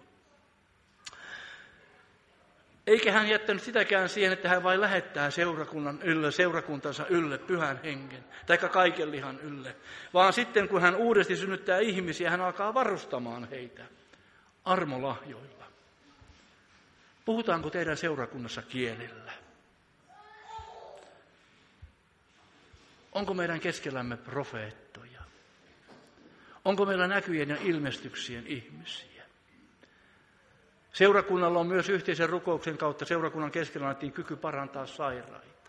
Eikä hän jättänyt sitäkään siihen, että hän vain lähettää seurakunnan ylle, seurakuntansa ylle pyhän hengen, tai kaiken lihan ylle. Vaan sitten kun hän uudesti synnyttää ihmisiä, hän alkaa varustamaan heitä armolahjoilla. Puhutaanko teidän seurakunnassa kielillä? Onko meidän keskellämme profeettoja? Onko meillä näkyjen ja ilmestyksien ihmisiä? Seurakunnalla on myös yhteisen rukouksen kautta, seurakunnan keskellä annettiin kyky parantaa sairaita.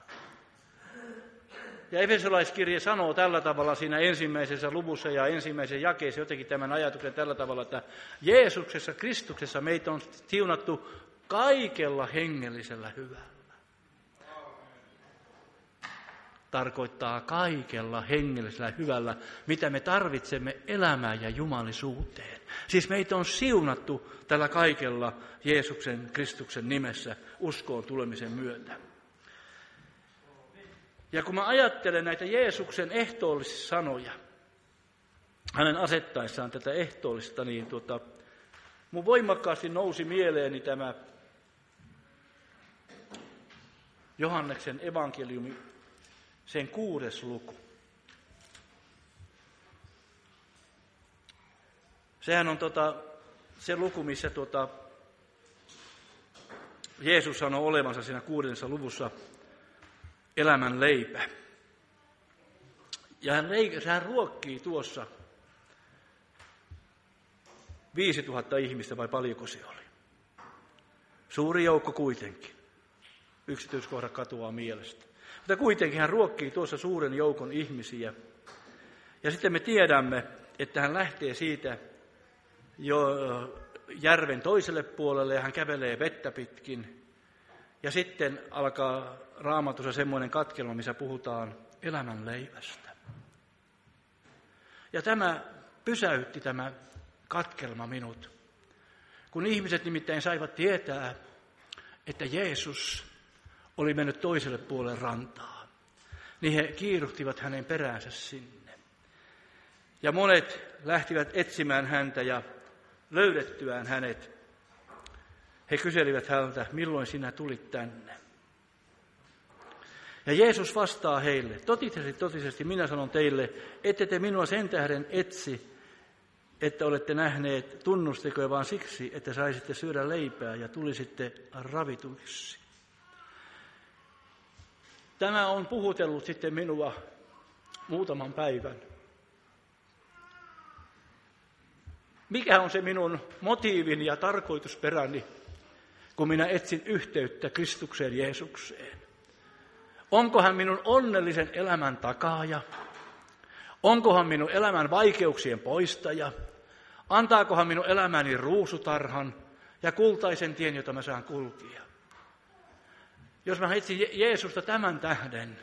Ja Efesolaiskirje sanoo tällä tavalla siinä ensimmäisessä luvussa ja ensimmäisen jakeessa jotenkin tämän ajatuksen tällä tavalla, että Jeesuksessa, Kristuksessa meitä on siunattu kaikella hengellisellä hyvällä. Tarkoittaa kaikella hengellisellä hyvällä, mitä me tarvitsemme elämään ja jumalisuuteen. Siis meitä on siunattu tällä kaikella Jeesuksen Kristuksen nimessä uskoon tulemisen myötä. Ja kun mä ajattelen näitä Jeesuksen ehtoollisia sanoja, hänen asettaessaan tätä ehtoollista, niin tuota, mun voimakkaasti nousi mieleeni tämä Johanneksen evankeliumi, sen kuudes luku. Sehän on tota, se luku, missä tota, Jeesus sanoo olevansa siinä kuudennessa luvussa elämän leipä. Ja hän, hän ruokkii tuossa viisituhatta ihmistä, vai paljonko se oli? Suuri joukko kuitenkin. Yksityiskohdat katoaa mielestä. Mutta kuitenkin hän ruokkii tuossa suuren joukon ihmisiä. Ja sitten me tiedämme, että hän lähtee siitä jo järven toiselle puolelle ja hän kävelee vettä pitkin. Ja sitten alkaa Raamatussa semmoinen katkelma, missä puhutaan elämän leivästä. Ja tämä pysäytti tämä katkelma minut, kun ihmiset nimittäin saivat tietää, että Jeesus oli mennyt toiselle puolelle rantaa, niin he kiiruhtivat hänen peräänsä sinne. Ja monet lähtivät etsimään häntä ja löydettyään hänet, He kyselivät häneltä, milloin sinä tulit tänne. Ja Jeesus vastaa heille, totisesti, totisesti minä sanon teille, ette te minua sen tähden etsi, että olette nähneet tunnustekoja, vaan siksi, että saisitte syödä leipää ja tulisitte ravituiksi. Tämä on puhutellut sitten minua muutaman päivän. Mikä on se minun motiivini ja tarkoitusperäni, kun minä etsin yhteyttä Kristukseen Jeesukseen? Onkohan minun onnellisen elämän takaaja? Onkohan minun elämän vaikeuksien poistaja? Antaakohan minun elämäni ruusutarhan ja kultaisen tien, jota mä saan kulkia? Jos mä etsin Jeesusta tämän tähden,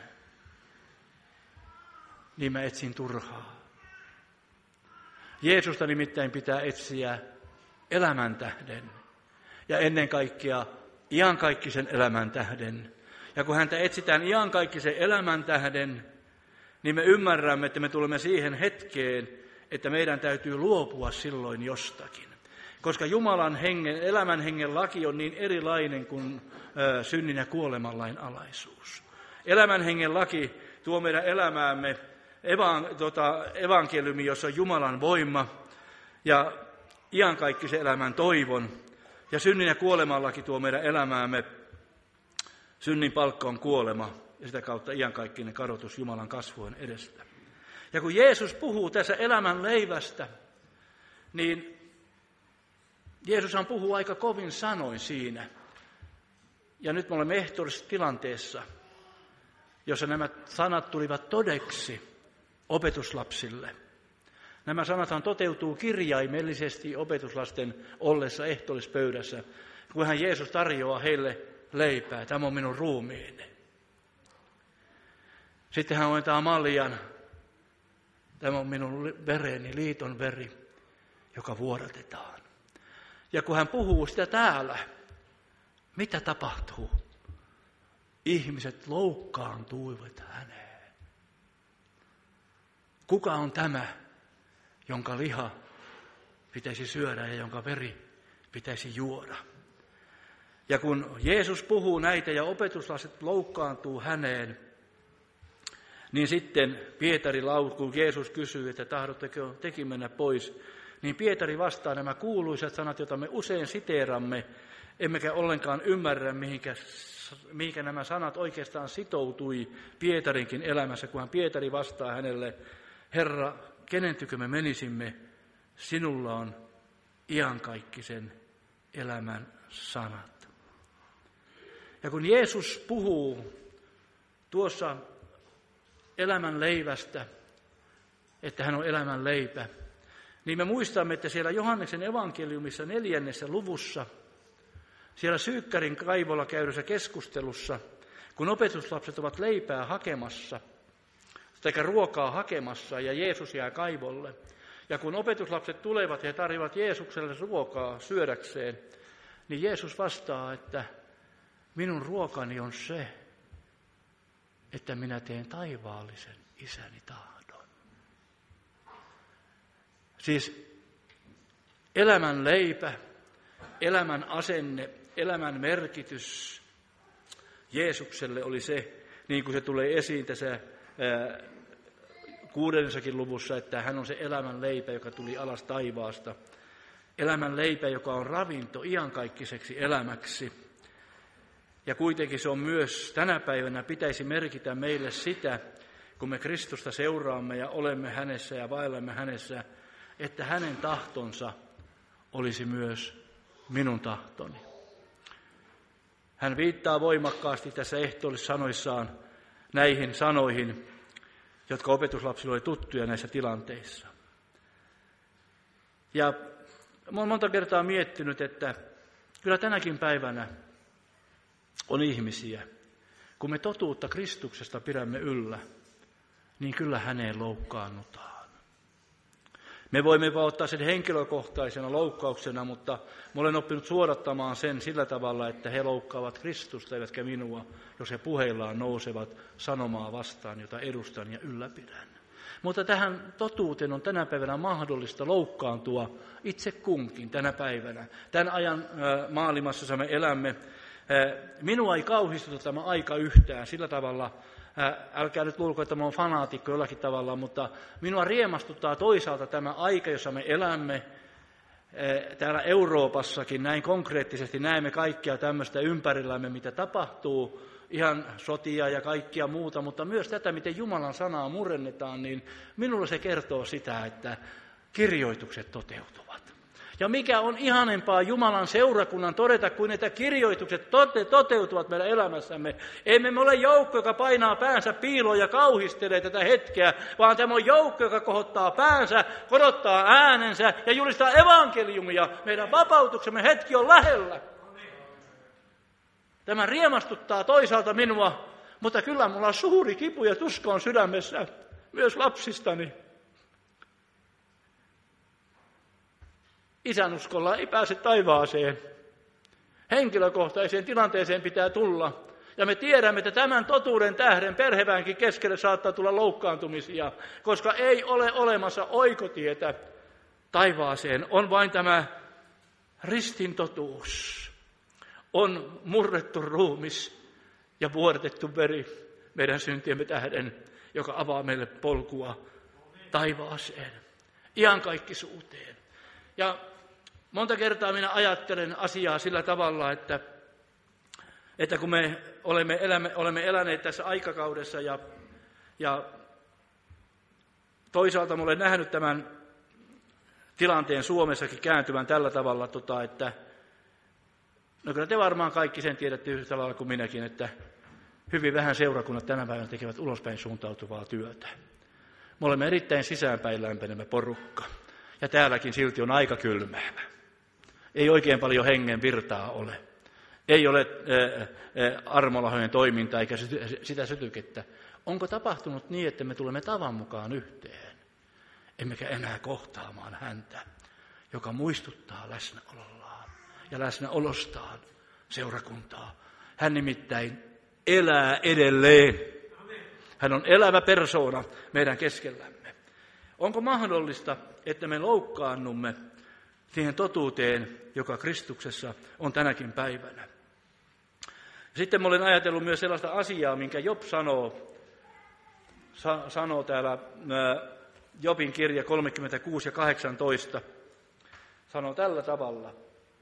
niin mä etsin turhaa. Jeesusta nimittäin pitää etsiä elämän tähden ja ennen kaikkea iankaikkisen elämän tähden. Ja kun häntä etsitään iankaikkisen elämän tähden, niin me ymmärrämme, että me tulemme siihen hetkeen, että meidän täytyy luopua silloin jostakin. Koska Jumalan hengen, elämän hengen laki on niin erilainen kuin ö, synnin ja kuoleman lain alaisuus. Elämän hengen laki tuo meidän elämäämme evan, tota, evankeliumi, jossa on Jumalan voima ja iankaikkisen elämän toivon. Ja synnin ja kuoleman laki tuo meidän elämäämme synnin palkka on kuolema ja sitä kautta iankaikkinen kadotus Jumalan kasvojen edestä. Ja kun Jeesus puhuu tässä elämän leivästä, niin Jeesushan puhuu aika kovin sanoin siinä. Ja nyt me olemme ehtoollisessa tilanteessa, jossa nämä sanat tulivat todeksi opetuslapsille. Nämä sanathan toteutuu kirjaimellisesti opetuslasten ollessa ehtoollispöydässä, kun hän Jeesus tarjoaa heille leipää. Tämä on minun ruumiini. Sitten hän otetaa maljan. Tämä on minun vereni, liiton veri, joka vuodatetaan. Ja kun hän puhuu sitä täällä, mitä tapahtuu? Ihmiset loukkaantuivat häneen. Kuka on tämä, jonka liha pitäisi syödä ja jonka veri pitäisi juoda? Ja kun Jeesus puhuu näitä ja opetuslapset loukkaantuu häneen, niin sitten Pietari, kun Jeesus kysyy, että tahdotteko tekin mennä pois, niin Pietari vastaa nämä kuuluisat sanat, joita me usein siteeramme, emmekä ollenkaan ymmärrä, mihinkä, mihinkä nämä sanat oikeastaan sitoutui Pietarinkin elämässä, kunhan Pietari vastaa hänelle, Herra, kenen tykö me menisimme, sinulla on iankaikkisen elämän sanat. Ja kun Jeesus puhuu tuossa elämän leivästä, että hän on elämän leipä, niin me muistamme, että siellä Johanneksen evankeliumissa neljännessä luvussa, siellä Syykkärin kaivolla käydyssä keskustelussa, kun opetuslapset ovat leipää hakemassa, tai ruokaa hakemassa, ja Jeesus jää kaivolle, ja kun opetuslapset tulevat ja he tarjoavat Jeesukselle ruokaa syödäkseen, niin Jeesus vastaa, että minun ruokani on se, että minä teen taivaallisen isäni tahdon. Siis elämän leipä, elämän asenne, elämän merkitys Jeesukselle oli se, niin kuin se tulee esiin tässä ää, kuudennessakin luvussa, että hän on se elämän leipä, joka tuli alas taivaasta. Elämän leipä, joka on ravinto iankaikkiseksi elämäksi. Ja kuitenkin se on myös tänä päivänä pitäisi merkitä meille sitä, kun me Kristusta seuraamme ja olemme hänessä ja vaellamme hänessä, että hänen tahtonsa olisi myös minun tahtoni. Hän viittaa voimakkaasti tässä ehtoollis-sanoissaan näihin sanoihin, jotka opetuslapsille oli tuttuja näissä tilanteissa. Ja mä olen monta kertaa miettinyt, että kyllä tänäkin päivänä on ihmisiä, kun me totuutta Kristuksesta pidämme yllä, niin kyllä häneen loukkaannutaan. Me voimme ottaa sen henkilökohtaisena loukkauksena, mutta mä olen oppinut suodattamaan sen sillä tavalla, että he loukkaavat Kristusta eivätkä minua, jos he puheillaan nousevat sanomaa vastaan, jota edustan ja ylläpidän. Mutta tähän totuuteen on tänä päivänä mahdollista loukkaantua itse kunkin tänä päivänä. Tämän ajan maailmassa, jossa me elämme, minua ei kauhistuta tämä aika yhtään sillä tavalla, älkää nyt luulko, että mä oon fanaatikko jollakin tavalla, mutta minua riemastuttaa toisaalta tämä aika, jossa me elämme. Täällä Euroopassakin näin konkreettisesti näemme kaikkia tämmöistä ympärillämme, mitä tapahtuu, ihan sotia ja kaikkia muuta, mutta myös tätä, miten Jumalan sanaa murennetaan, niin minulle se kertoo sitä, että kirjoitukset toteutuvat. Ja mikä on ihanempaa Jumalan seurakunnan todeta, kuin että kirjoitukset tote- toteutuvat meidän elämässämme. Emme me ole joukko, joka painaa päänsä piiloon ja kauhistelee tätä hetkeä, vaan tämä on joukko, joka kohottaa päänsä, korottaa äänensä ja julistaa evankeliumia. Meidän vapautuksemme hetki on lähellä. Tämä riemastuttaa toisaalta minua, mutta kyllä minulla on suuri kipu ja tuska on sydämessä, myös lapsistani. Isänuskolla ei pääse taivaaseen. Henkilökohtaiseen tilanteeseen pitää tulla. Ja me tiedämme, että tämän totuuden tähden perheväänkin keskelle saattaa tulla loukkaantumisia, koska ei ole olemassa oikotietä taivaaseen. On vain tämä ristin totuus. On murrettu ruumis ja vuodatettu veri meidän syntiemme tähden, joka avaa meille polkua taivaaseen, iankaikkisuuteen. Ja monta kertaa minä ajattelen asiaa sillä tavalla, että, että kun me olemme, elämme, olemme eläneet tässä aikakaudessa ja, ja toisaalta olen nähnyt tämän tilanteen Suomessakin kääntyvän tällä tavalla, tota, että no kyllä te varmaan kaikki sen tiedätte yhtä tavalla kuin minäkin, että hyvin vähän seurakunnat tänä päivänä tekevät ulospäin suuntautuvaa työtä. Me olemme erittäin sisäänpäin lämpenemä porukka. Ja täälläkin silti on aika kylmäävä. Ei oikein paljon hengen virtaa ole. Ei ole äh, äh, armolahojen toimintaa eikä sitä sytykettä. Onko tapahtunut niin, että me tulemme tavan mukaan yhteen? Emmekä enää kohtaamaan häntä, joka muistuttaa läsnäolollaan ja läsnäolostaan seurakuntaa. Hän nimittäin elää edelleen. Hän on elävä persoona meidän keskellämme. Onko mahdollista, että me loukkaannumme siihen totuuteen, joka Kristuksessa on tänäkin päivänä? Sitten mä olen ajatellut myös sellaista asiaa, minkä Job sanoo, sa- sanoo täällä ää, Jobin kirja kolmekymmentäkuusi ja kahdeksantoista. Sanoo tällä tavalla.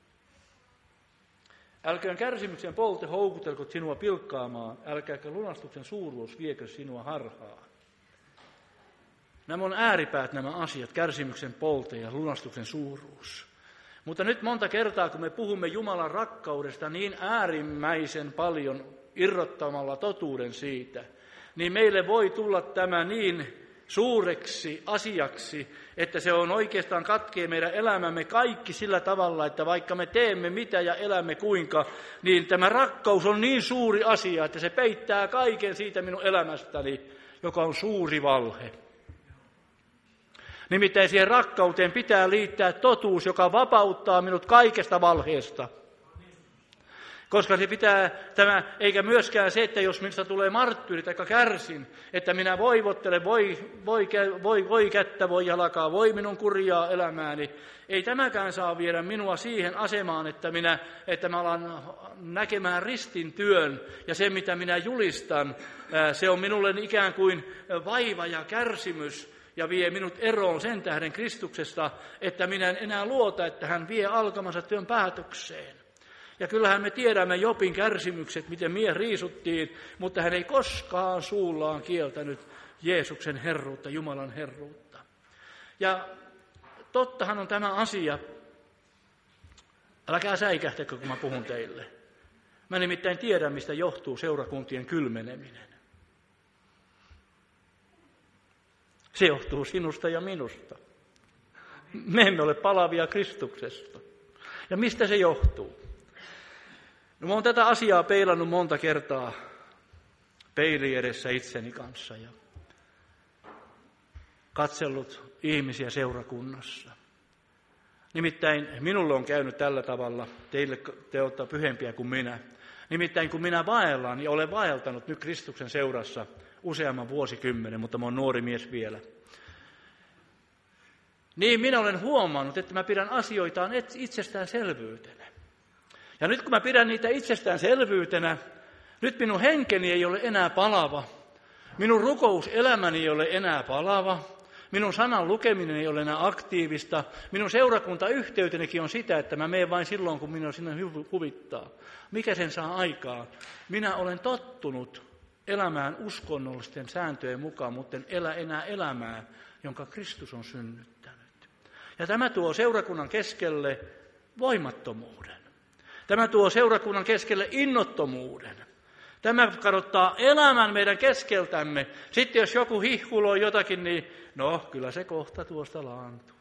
Älköön kärsimyksen polte houkutelko sinua pilkkaamaan, älkääkä lunastuksen suuruus viekö sinua harhaan. Nämä on ääripäät nämä asiat, kärsimyksen polte ja lunastuksen suuruus. Mutta nyt monta kertaa, kun me puhumme Jumalan rakkaudesta niin äärimmäisen paljon irrottamalla totuuden siitä, niin meille voi tulla tämä niin suureksi asiaksi, että se on oikeastaan katkee meidän elämämme kaikki sillä tavalla, että vaikka me teemme mitä ja elämme kuinka, niin tämä rakkaus on niin suuri asia, että se peittää kaiken siitä minun elämästäni, joka on suuri valhe. Nimittäin siihen rakkauteen pitää liittää totuus, joka vapauttaa minut kaikesta valheesta. Koska se pitää, tämä, eikä myöskään se, että jos minusta tulee marttyyri tai kärsin, että minä voivottelen, voi, voi, voi, voi kättä, voi jalkaa, voi minun kurjaa elämääni. Ei tämäkään saa viedä minua siihen asemaan, että minä, että mä alan näkemään ristin työn ja se, mitä minä julistan, se on minulle ikään kuin vaiva ja kärsimys ja vie minut eroon sen tähden Kristuksesta, että minä en enää luota, että hän vie alkamansa työn päätökseen. Ja kyllähän me tiedämme Jobin kärsimykset, miten mies riisuttiin, mutta hän ei koskaan suullaan kieltänyt Jeesuksen herruutta, Jumalan herruutta. Ja tottahan on tämä asia. Älkää säikähtäkö, kun mä puhun teille. Mä nimittäin tiedän, mistä johtuu seurakuntien kylmeneminen. Se johtuu sinusta ja minusta. Me emme ole palavia Kristuksesta. Ja mistä se johtuu? No, mä oon tätä asiaa peilannut monta kertaa peili edessä itseni kanssa ja katsellut ihmisiä seurakunnassa. Nimittäin minulle on käynyt tällä tavalla, teille te olette pyhempiä kuin minä, Nimittäin kun minä vaellan ja olen vaeltanut nyt Kristuksen seurassa useamman vuosikymmenen, mutta mä oon nuori mies vielä, niin minä olen huomannut, että mä pidän asioitaan itsestäänselvyytenä. Ja nyt kun mä pidän niitä itsestäänselvyytenä, nyt minun henkeni ei ole enää palava. Minun rukouselämäni ei ole enää palava. Minun sanan lukeminen ei ole enää aktiivista. Minun seurakuntayhteytenikin on sitä, että mä menen vain silloin, kun minua sinne huvittaa. Mikä sen saa aikaan? Minä olen tottunut elämään uskonnollisten sääntöjen mukaan, mutta en elä enää elämää, jonka Kristus on synnyttänyt. Ja tämä tuo seurakunnan keskelle voimattomuuden. Tämä tuo seurakunnan keskelle innottomuuden. Tämä kadottaa elämän meidän keskeltämme. Sitten jos joku hihkuloi jotakin, niin no, kyllä se kohta tuosta laantuu.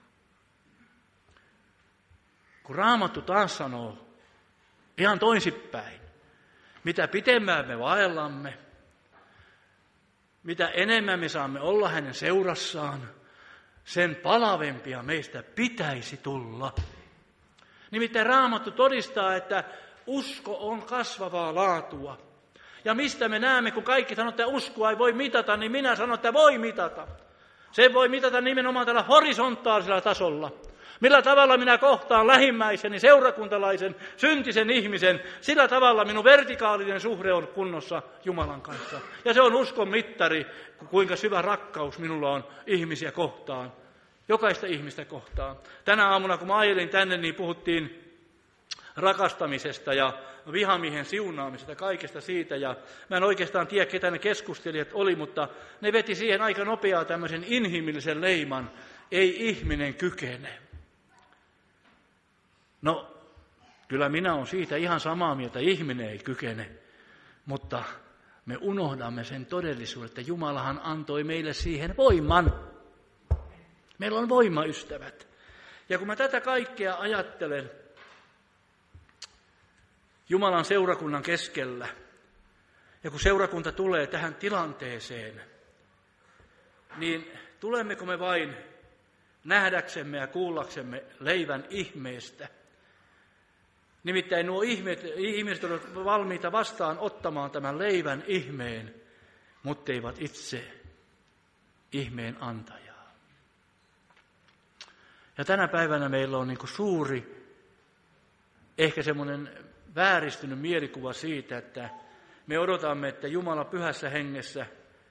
Kun Raamattu taas sanoo ihan toisinpäin, mitä pitemmään me vaellamme, mitä enemmän me saamme olla hänen seurassaan, sen palavempia meistä pitäisi tulla. Nimittäin Raamattu todistaa, että usko on kasvavaa laatua. Ja mistä me näemme, kun kaikki sanoo, että uskoa ei voi mitata, niin minä sanon, että voi mitata. Se voi mitata nimenomaan tällä horisontaalisella tasolla. Millä tavalla minä kohtaan lähimmäiseni, seurakuntalaisen, syntisen ihmisen, sillä tavalla minun vertikaalinen suhde on kunnossa Jumalan kanssa. Ja se on uskon mittari, kuinka syvä rakkaus minulla on ihmisiä kohtaan, jokaista ihmistä kohtaan. Tänä aamuna, kun mä ajelin tänne, niin puhuttiin rakastamisesta ja vihamiehen siunaamisesta, kaikesta siitä. Ja mä en oikeastaan tiedä, ketä ne keskustelijat oli, mutta ne veti siihen aika nopeaa tämmöisen inhimillisen leiman. Ei ihminen kykene. No, kyllä minä olen siitä ihan samaa mieltä, ihminen ei kykene, mutta me unohdamme sen todellisuuden, että Jumalahan antoi meille siihen voiman. Meillä on voima, ystävät. Ja kun mä tätä kaikkea ajattelen Jumalan seurakunnan keskellä, ja kun seurakunta tulee tähän tilanteeseen, niin tulemmeko me vain nähdäksemme ja kuullaksemme leivän ihmeestä? Nimittäin nuo ihmiset, ihmiset ovat valmiita vastaan ottamaan tämän leivän ihmeen, mutta eivät itse ihmeen antajaa. Ja tänä päivänä meillä on niin kuin suuri, ehkä semmoinen vääristynyt mielikuva siitä, että me odotamme, että Jumala pyhässä hengessä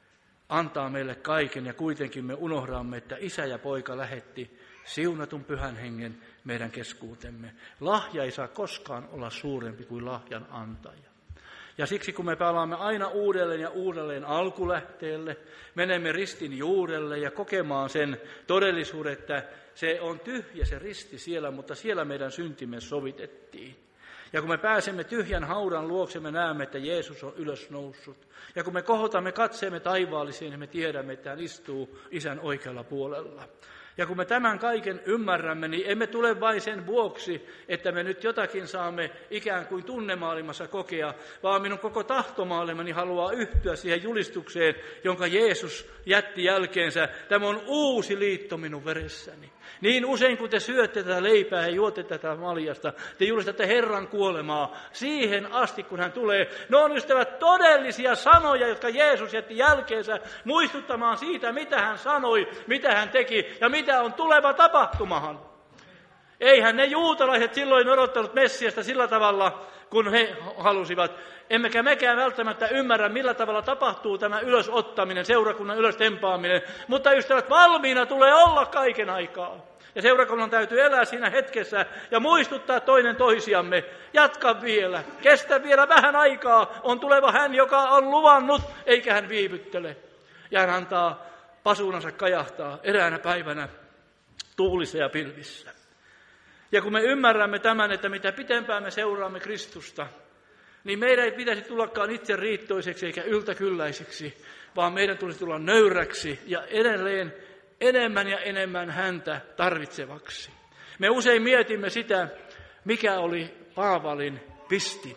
antaa meille kaiken ja kuitenkin me unohdamme, että isä ja poika lähetti siunatun pyhän hengen meidän keskuutemme. Lahja ei saa koskaan olla suurempi kuin lahjan antaja. Ja siksi kun me palaamme aina uudelleen ja uudelleen alkulähteelle, menemme ristin juurelle ja kokemaan sen todellisuuden, että se on tyhjä se risti siellä, mutta siellä meidän syntimme sovitettiin. Ja kun me pääsemme tyhjän haudan luokse, me näemme, että Jeesus on ylösnoussut. Ja kun me kohotamme katseemme taivaalliseen, niin me tiedämme, että hän istuu isän oikealla puolella. Ja kun me tämän kaiken ymmärrämme, niin emme tule vain sen vuoksi, että me nyt jotakin saamme ikään kuin tunnemaailmassa kokea, vaan minun koko tahtomaailmani haluaa yhtyä siihen julistukseen, jonka Jeesus jätti jälkeensä. Tämä on uusi liitto minun veressäni. Niin usein kun te syötte tätä leipää ja juotte tätä maljasta, te julistatte Herran kuolemaa siihen asti, kun hän tulee. Ne on, ystävät, todellisia sanoja, jotka Jeesus jätti jälkeensä muistuttamaan siitä, mitä hän sanoi, mitä hän teki ja mitä on tuleva tapahtumahan. Eihän ne juutalaiset silloin odottanut Messiasta sillä tavalla, kun he halusivat. Emmekä mekään välttämättä ymmärrä, millä tavalla tapahtuu tämä ylösottaminen, seurakunnan ylöstempaaminen. Mutta ystävät, valmiina tulee olla kaiken aikaa. Ja seurakunnan täytyy elää siinä hetkessä ja muistuttaa toinen toisiamme. Jatka vielä, kestä vielä vähän aikaa. On tuleva hän, joka on luvannut, eikä hän viivyttele. Ja hän antaa pasunansa kajahtaa eräänä päivänä tuulissa ja pilvissä. Ja kun me ymmärrämme tämän, että mitä pitempään me seuraamme Kristusta, niin meidän ei pitäisi tullakaan itse riittoiseksi eikä yltäkylläiseksi, vaan meidän tulisi tulla nöyräksi ja edelleen enemmän ja enemmän häntä tarvitsevaksi. Me usein mietimme sitä, mikä oli Paavalin pistin.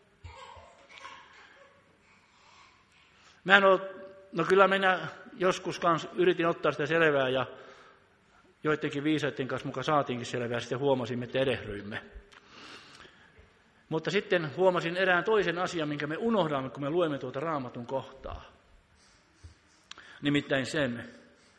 Mä en ole, no kyllä minä joskus kanssa yritin ottaa sitä selvää ja joidenkin viisaiden kanssa mukaan saatiinkin selvää, sitten huomasimme, että erehdyimme. Mutta sitten huomasin erään toisen asian, minkä me unohdamme, kun me luemme tuota Raamatun kohtaa. Nimittäin sen,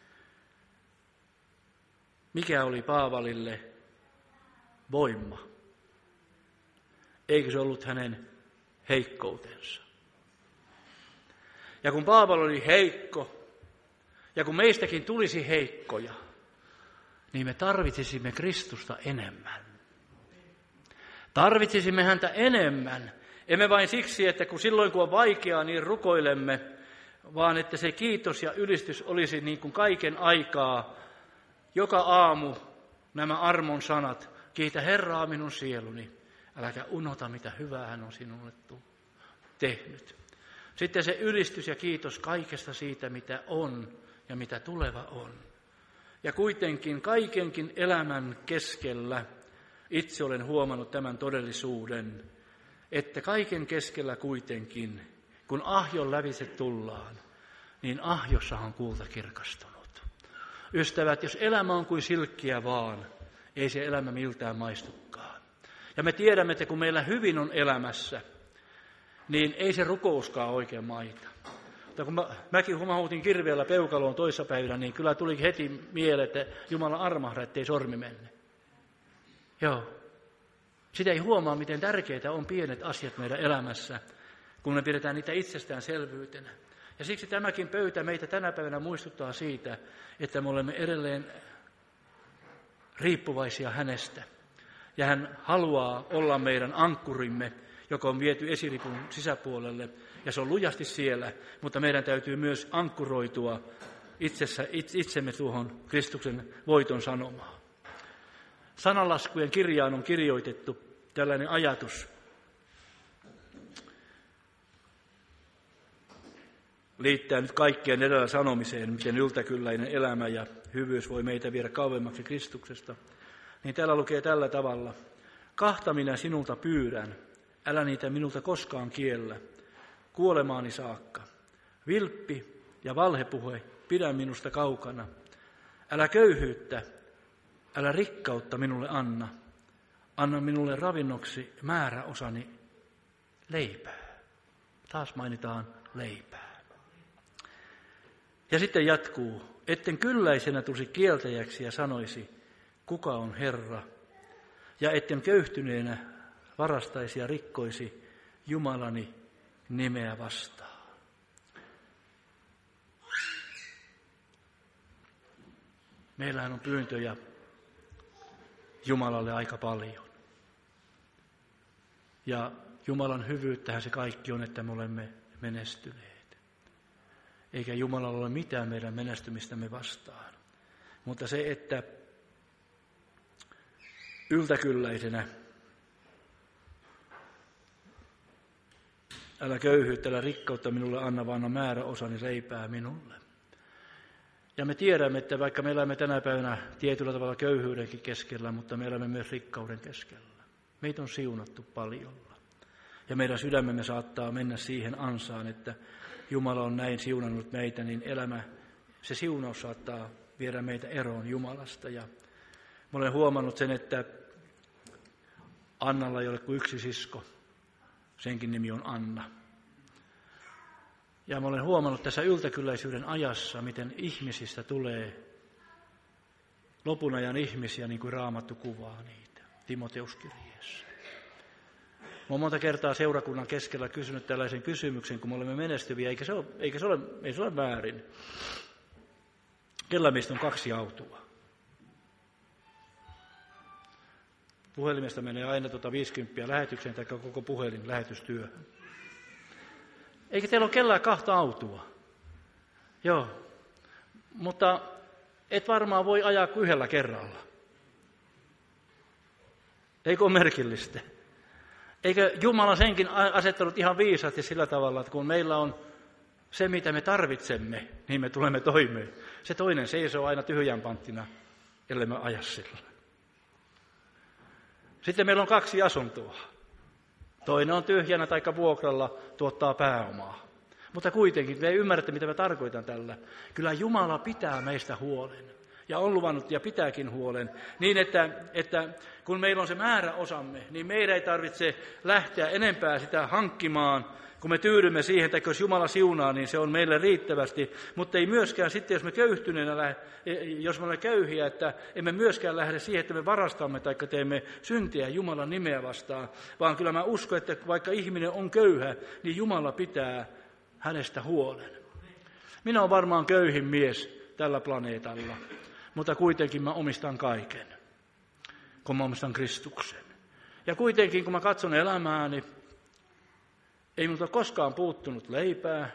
mikä oli Paavalille voima. Eikö se ollut hänen heikkoutensa? Ja kun Paavali oli heikko, ja kun meistäkin tulisi heikkoja, niin me tarvitsisimme Kristusta enemmän. Tarvitsisimme häntä enemmän. Emme vain siksi, että kun silloin kun on vaikeaa, niin rukoilemme, vaan että se kiitos ja ylistys olisi niin kuin kaiken aikaa, joka aamu nämä armon sanat. Kiitä Herraa minun sieluni, äläkä unohta mitä hyvää hän on sinulle tehnyt. Sitten se ylistys ja kiitos kaikesta siitä, mitä on ja mitä tuleva on. Ja kuitenkin kaikenkin elämän keskellä itse olen huomannut tämän todellisuuden, että kaiken keskellä kuitenkin, kun ahjon lävitse tullaan, niin ahjossa on kulta kirkastunut. Ystävät, jos elämä on kuin silkkiä vaan, ei se elämä miltään maistukaan. Ja me tiedämme, että kun meillä hyvin on elämässä, niin ei se rukouskaan oikein maita. Mutta kun mä, mäkin humahuutin kirveellä peukaloon toissapäivänä, niin kyllä tuli heti mieleen, että Jumala armahda, ettei sormi menne. Joo. Sitä ei huomaa, miten tärkeitä on pienet asiat meidän elämässä, kun me pidetään niitä itsestäänselvyytenä. Ja siksi tämäkin pöytä meitä tänä päivänä muistuttaa siitä, että me olemme edelleen riippuvaisia hänestä. Ja hän haluaa olla meidän ankkurimme, joka on viety esiripun sisäpuolelle, ja se on lujasti siellä, mutta meidän täytyy myös ankkuroitua itsessä, itsemme tuohon Kristuksen voiton sanomaan. Sananlaskujen kirjaan on kirjoitettu tällainen ajatus. Liittää nyt kaikkeen edellä sanomiseen, miten yltäkylläinen elämä ja hyvyys voi meitä viedä kauemmaksi Kristuksesta. Niin täällä lukee tällä tavalla. Kahta minä sinulta pyydän, älä niitä minulta koskaan kiellä, kuolemaani saakka. Vilppi ja valhepuhe pidä minusta kaukana. Älä köyhyyttä, älä rikkautta minulle anna. Anna minulle ravinnoksi määräosani leipää. Taas mainitaan leipää. Ja sitten jatkuu, etten kylläisenä tulisi kieltäjäksi ja sanoisi, kuka on Herra, ja etten köyhtyneenä varastaisi ja rikkoisi Jumalani nimeä vastaan. Meillähän on pyyntöjä Jumalalle aika paljon. Ja Jumalan hyvyyttähän se kaikki on, että me olemme menestyneet. Eikä Jumalalla ole mitään meidän menestymistämme vastaan. Mutta se, että yltäkylläisenä älä köyhyyttä, älä rikkautta minulle anna, vaan anna määräosani leipää minulle. Ja me tiedämme, että vaikka me elämme tänä päivänä tietyllä tavalla köyhyydenkin keskellä, mutta me elämme myös rikkauden keskellä. Meitä on siunattu paljolla. Ja meidän sydämemme saattaa mennä siihen ansaan, että Jumala on näin siunannut meitä, niin elämä, se siunaus saattaa viedä meitä eroon Jumalasta. Ja mä olen huomannut sen, että Annalla ei ole kuin yksi sisko. Senkin nimi on Anna. Ja mä olen huomannut tässä yltäkylläisyyden ajassa, miten ihmisistä tulee lopun ajan ihmisiä, niin kuin Raamattu kuvaa niitä Timoteuskirjeessä. Mä olen monta kertaa seurakunnan keskellä kysynyt tällaisen kysymyksen, kun me olemme menestyviä, eikä se ole, eikä se ole, ei se ole väärin. Kellä meistä on kaksi autoa? Puhelimesta menee aina tuota viisikymmentä lähetykseen tai koko puhelin lähetystyöhön. Eikä teillä ole kellään kahta autoa? Joo, mutta et varmaan voi ajaa kuin yhdellä kerralla. Eikö ole merkillistä? Eikö Jumala senkin asettanut ihan viisaasti sillä tavalla, että kun meillä on se, mitä me tarvitsemme, niin me tulemme toimeen. Se toinen seisoo aina tyhjän panttina, ellei me aja sillä. Sitten meillä on kaksi asuntoa. Toinen on tyhjänä tai vuokralla, tuottaa pääomaa. Mutta kuitenkin me ei ymmärrä, mitä mä tarkoitan tällä. Kyllä Jumala pitää meistä huolen. ja on luvannut ja pitääkin huolen, niin että, että kun meillä on se määräosamme, niin meidän ei tarvitse lähteä enempää sitä hankkimaan, kun me tyydymme siihen, että jos Jumala siunaa, niin se on meille riittävästi, mutta ei myöskään sitten, jos me köyhtyneenä, jos me olemme köyhiä, että emme myöskään lähde siihen, että me varastamme tai teemme syntiä Jumalan nimeä vastaan, vaan kyllä mä uskon, että vaikka ihminen on köyhä, niin Jumala pitää hänestä huolen. Minä olen varmaan köyhin mies tällä planeetalla, mutta kuitenkin mä omistan kaiken, kun mä omistan Kristuksen. Ja kuitenkin, kun mä katson elämääni, ei minulta ole koskaan puuttunut leipää,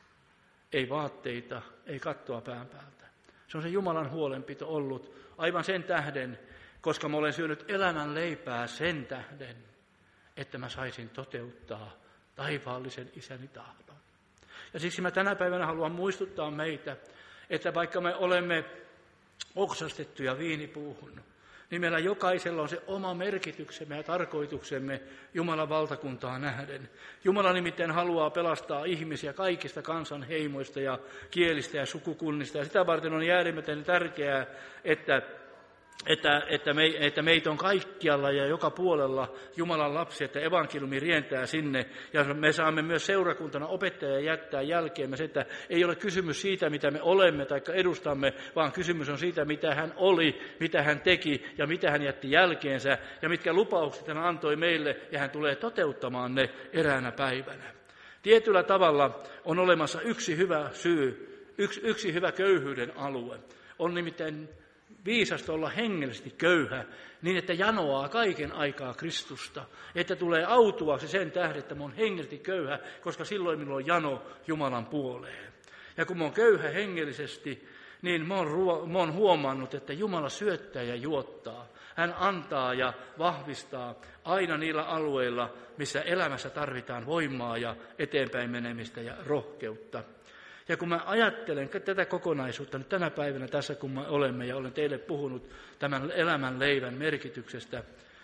ei vaatteita, ei kattoa pään päältä. Se on se Jumalan huolenpito ollut aivan sen tähden, koska mä olen syönyt elämän leipää sen tähden, että mä saisin toteuttaa taivaallisen isäni tahdon. Ja siksi mä tänä päivänä haluan muistuttaa meitä, että vaikka me olemme oksastettuja viinipuuhun, niin meillä jokaisella on se oma merkityksemme ja tarkoituksemme Jumalan valtakuntaa nähden. Jumala nimittäin haluaa pelastaa ihmisiä kaikista kansanheimoista ja kielistä ja sukukunnista. Ja sitä varten on äärimmäisen tärkeää, että, että, että, me, että meitä on kaikkialla ja joka puolella Jumalan lapsi, että evankeliumi rientää sinne. Ja me saamme myös seurakuntana opettaja jättää jälkeemme se, että ei ole kysymys siitä, mitä me olemme tai edustamme, vaan kysymys on siitä, mitä hän oli, mitä hän teki ja mitä hän jätti jälkeensä ja mitkä lupaukset hän antoi meille ja hän tulee toteuttamaan ne eräänä päivänä. Tietyllä tavalla on olemassa yksi hyvä syy, yksi, yksi hyvä köyhyyden alue. On nimittäin viisasta olla hengellisesti köyhä niin, että janoaa kaiken aikaa Kristusta, että tulee autuaksi sen tähden, että mä oon hengellisesti köyhä, koska silloin minulla on jano Jumalan puoleen. Ja kun mä oon köyhä hengellisesti, niin mä oon, ruo- mä oon huomannut, että Jumala syöttää ja juottaa. Hän antaa ja vahvistaa aina niillä alueilla, missä elämässä tarvitaan voimaa ja eteenpäin menemistä ja rohkeutta. Ja kun mä ajattelen tätä kokonaisuutta nyt tänä päivänä tässä, kun me olemme, ja olen teille puhunut tämän elämän leivän merkityksestä,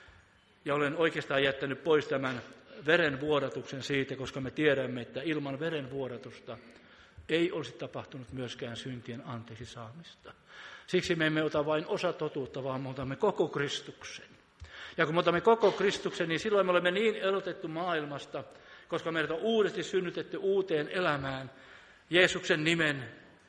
ja olen oikeastaan jättänyt pois tämän verenvuodatuksen siitä, koska me tiedämme, että ilman verenvuodatusta ei olisi tapahtunut myöskään syntien anteeksi saamista. Siksi me emme ota vain osa totuutta, vaan me otamme koko Kristuksen. Ja kun me otamme koko Kristuksen, niin silloin me olemme niin erotettu maailmasta, koska meidät on uudesti synnytetty uuteen elämään, Jeesuksen nimen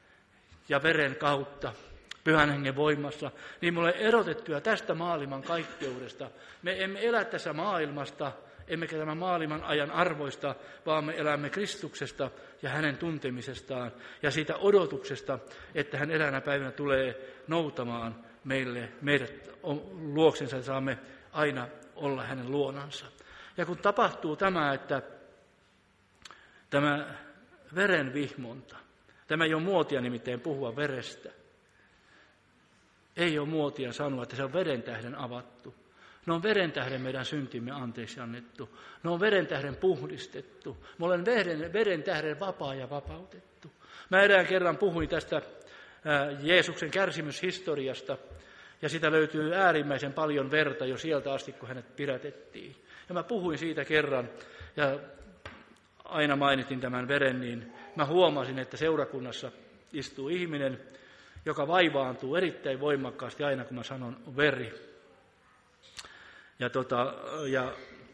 ja veren kautta, Pyhän Hengen voimassa, niin me olemme erotettuja tästä maailman kaikkeudesta. Me emme elä tässä maailmasta, emmekä tämän maailman ajan arvoista, vaan me elämme Kristuksesta ja hänen tuntemisestaan ja siitä odotuksesta, että hän eräänä päivänä tulee noutamaan meille, meidät luoksensa ja saamme aina olla hänen luonansa. Ja kun tapahtuu tämä, että tämä verenvihmonta. Tämä ei ole muotia nimittäin puhua verestä. Ei ole muotia sanoa, että se on veren tähden avattu. Ne on veren tähden meidän syntimme anteeksi annettu. Ne on veren tähden puhdistettu. Me olen veren, veren tähden vapaa ja vapautettu. Mä erään kerran puhuin tästä ää, Jeesuksen kärsimyshistoriasta, ja sitä löytyy äärimmäisen paljon verta jo sieltä asti, kun hänet pidätettiin. Ja mä puhuin siitä kerran, ja aina mainitin tämän veren, niin mä huomasin, että seurakunnassa istuu ihminen, joka vaivaantuu erittäin voimakkaasti aina, kun mä sanon veri. Ja, tota, ja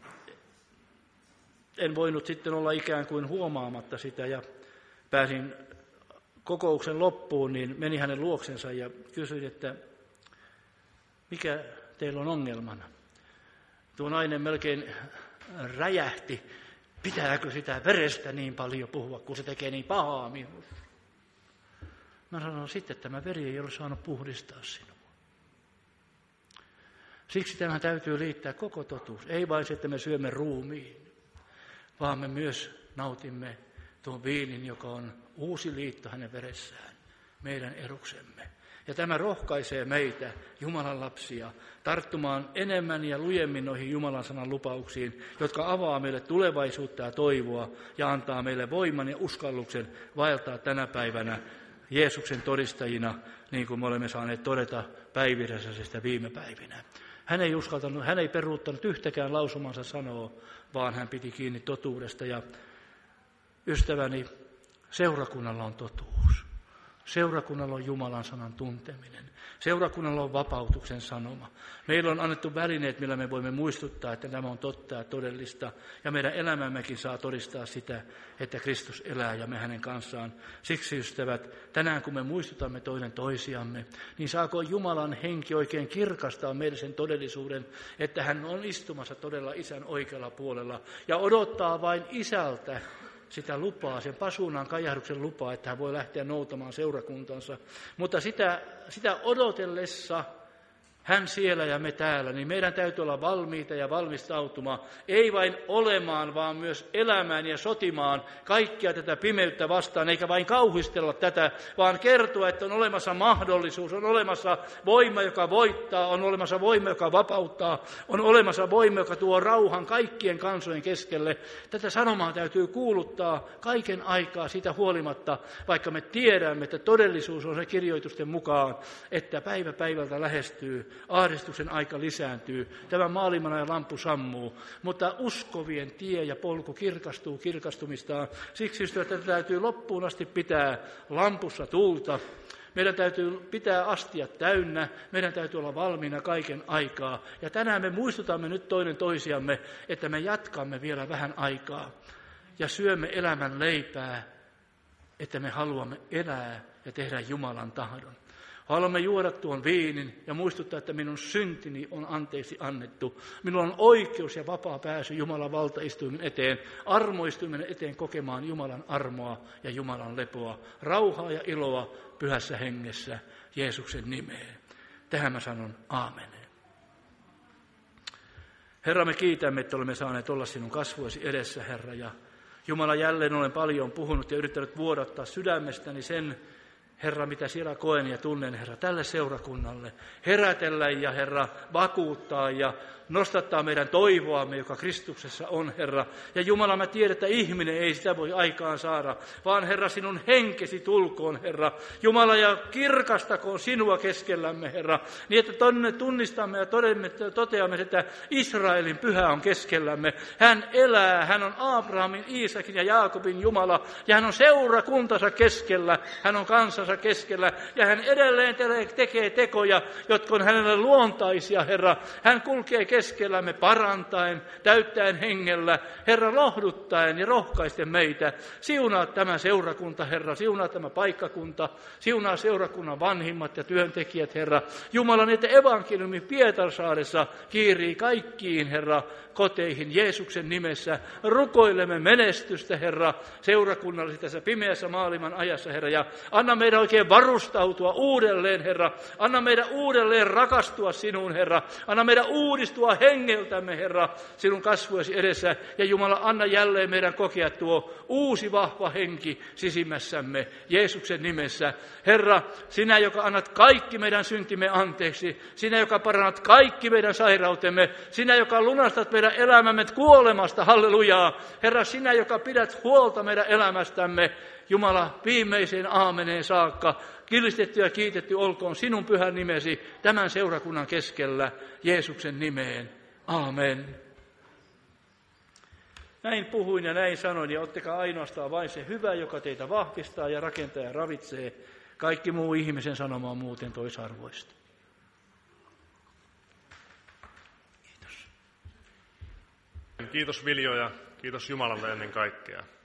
en voinut sitten olla ikään kuin huomaamatta sitä, ja pääsin kokouksen loppuun, niin meni hänen luoksensa ja kysyin, että mikä teillä on ongelmana. Tuo nainen melkein räjähti. Pitääkö sitä verestä niin paljon puhua, kun se tekee niin pahaa minusta? Mä sanon sitten, että tämä veri ei ole saanut puhdistaa sinua. Siksi tämä täytyy liittää koko totuus. Ei vain se, että me syömme ruumiin, vaan me myös nautimme tuon viinin, joka on uusi liitto hänen veressään, meidän eruksemme. Ja tämä rohkaisee meitä, Jumalan lapsia, tarttumaan enemmän ja lujemmin noihin Jumalan sanan lupauksiin, jotka avaa meille tulevaisuutta ja toivoa ja antaa meille voiman ja uskalluksen vaeltaa tänä päivänä Jeesuksen todistajina, niin kuin me olemme saaneet todeta päiviräisestä viime päivinä. Hän ei uskaltanut, hän ei peruuttanut yhtäkään lausumansa sanoa, vaan hän piti kiinni totuudesta. Ja ystäväni, seurakunnalla on totuus. Seurakunnalla on Jumalan sanan tunteminen. Seurakunnalla on vapautuksen sanoma. Meillä on annettu välineet, millä me voimme muistuttaa, että tämä on totta ja todellista. Ja meidän elämämmekin saa todistaa sitä, että Kristus elää ja me hänen kanssaan. Siksi, ystävät, tänään kun me muistutamme toinen toisiamme, niin saako Jumalan henki oikein kirkastaa meille sen todellisuuden, että hän on istumassa todella Isän oikealla puolella ja odottaa vain Isältä sitä lupaa, sen pasuunan kajahduksen lupaa, että hän voi lähteä noutamaan seurakuntansa. Mutta sitä, sitä odotellessa, hän siellä ja me täällä, niin meidän täytyy olla valmiita ja valmistautumaan, ei vain olemaan, vaan myös elämään ja sotimaan kaikkia tätä pimeyttä vastaan, eikä vain kauhistella tätä, vaan kertoa, että on olemassa mahdollisuus, on olemassa voima, joka voittaa, on olemassa voima, joka vapauttaa, on olemassa voima, joka tuo rauhan kaikkien kansojen keskelle. Tätä sanomaa täytyy kuuluttaa kaiken aikaa siitä huolimatta, vaikka me tiedämme, että todellisuus on se kirjoitusten mukaan, että päivä päivältä lähestyy. Ahdistuksen aika lisääntyy, tämä maailman ajan lamppu sammuu, mutta uskovien tie ja polku kirkastuu kirkastumistaan. Siksi että tätä täytyy loppuun asti pitää lampussa tuulta. Meidän täytyy pitää astiat täynnä, meidän täytyy olla valmiina kaiken aikaa. Ja tänään me muistutamme nyt toinen toisiamme, että me jatkamme vielä vähän aikaa ja syömme elämän leipää, että me haluamme elää ja tehdä Jumalan tahdon. Haluamme juoda tuon viinin ja muistuttaa, että minun syntini on anteeksi annettu. Minulla on oikeus ja vapaa pääsy Jumalan valtaistuimen eteen, armoistuimen eteen kokemaan Jumalan armoa ja Jumalan lepoa, rauhaa ja iloa pyhässä hengessä Jeesuksen nimeen. Tähän mä sanon aamen. Herra, me kiitämme, että olemme saaneet olla sinun kasvoisi edessä, Herra. Ja Jumala, jälleen olen paljon puhunut ja yrittänyt vuodattaa sydämestäni sen, Herra, mitä siellä koen ja tunnen, Herra, tälle seurakunnalle. Herätellä ja, Herra, vakuuttaa ja nostattaa meidän toivoamme, joka Kristuksessa on, Herra. Ja Jumala, mä tiedän, että ihminen ei sitä voi aikaan saada, vaan, Herra, sinun henkesi tulkoon, Herra. Jumala, ja kirkastakoon sinua keskellämme, Herra, niin että tonne tunnistamme ja toteamme, että Israelin pyhä on keskellämme. Hän elää, hän on Abrahamin, Iisakin ja Jaakobin Jumala, ja hän on seurakuntansa keskellä, hän on kansansa keskellä, ja hän edelleen tekee tekoja, jotka on hänelle luontaisia, Herra. Hän kulkee keskellämme parantaen, täyttäen hengellä, Herra, lohduttaen ja rohkaisten meitä. Siunaa tämä seurakunta, Herra, siunaa tämä paikkakunta, siunaa seurakunnan vanhimmat ja työntekijät, Herra. Jumala, niin että evankeliumi Pietarsaaressa kiirii kaikkiin, Herra, koteihin Jeesuksen nimessä. Rukoilemme menestystä, Herra, seurakunnallisesti tässä pimeässä maailman ajassa, Herra, ja anna meidän oikein varustautua uudelleen, Herra. Anna meidän uudelleen rakastua sinuun, Herra. Anna meidän uudistua hengeltämme, Herra, sinun kasvuesi edessä. Ja Jumala, anna jälleen meidän kokea tuo uusi vahva henki sisimmässämme Jeesuksen nimessä. Herra, sinä, joka annat kaikki meidän syntimme anteeksi, sinä, joka parannat kaikki meidän sairautemme, sinä, joka lunastat meidän elämämme kuolemasta, hallelujaa. Herra, sinä, joka pidät huolta meidän elämästämme, Jumala, viimeiseen aameneen saakka, kilistetty ja kiitetty olkoon sinun pyhän nimesi tämän seurakunnan keskellä Jeesuksen nimeen. Aamen. Näin puhuin ja näin sanoin, ja ottakaa ainoastaan vain se hyvä, joka teitä vahvistaa ja rakentaa ja ravitsee. Kaikki muu ihmisen sanoma on muuten toisarvoista. Kiitos Viljo ja kiitos Jumalalle ennen kaikkea.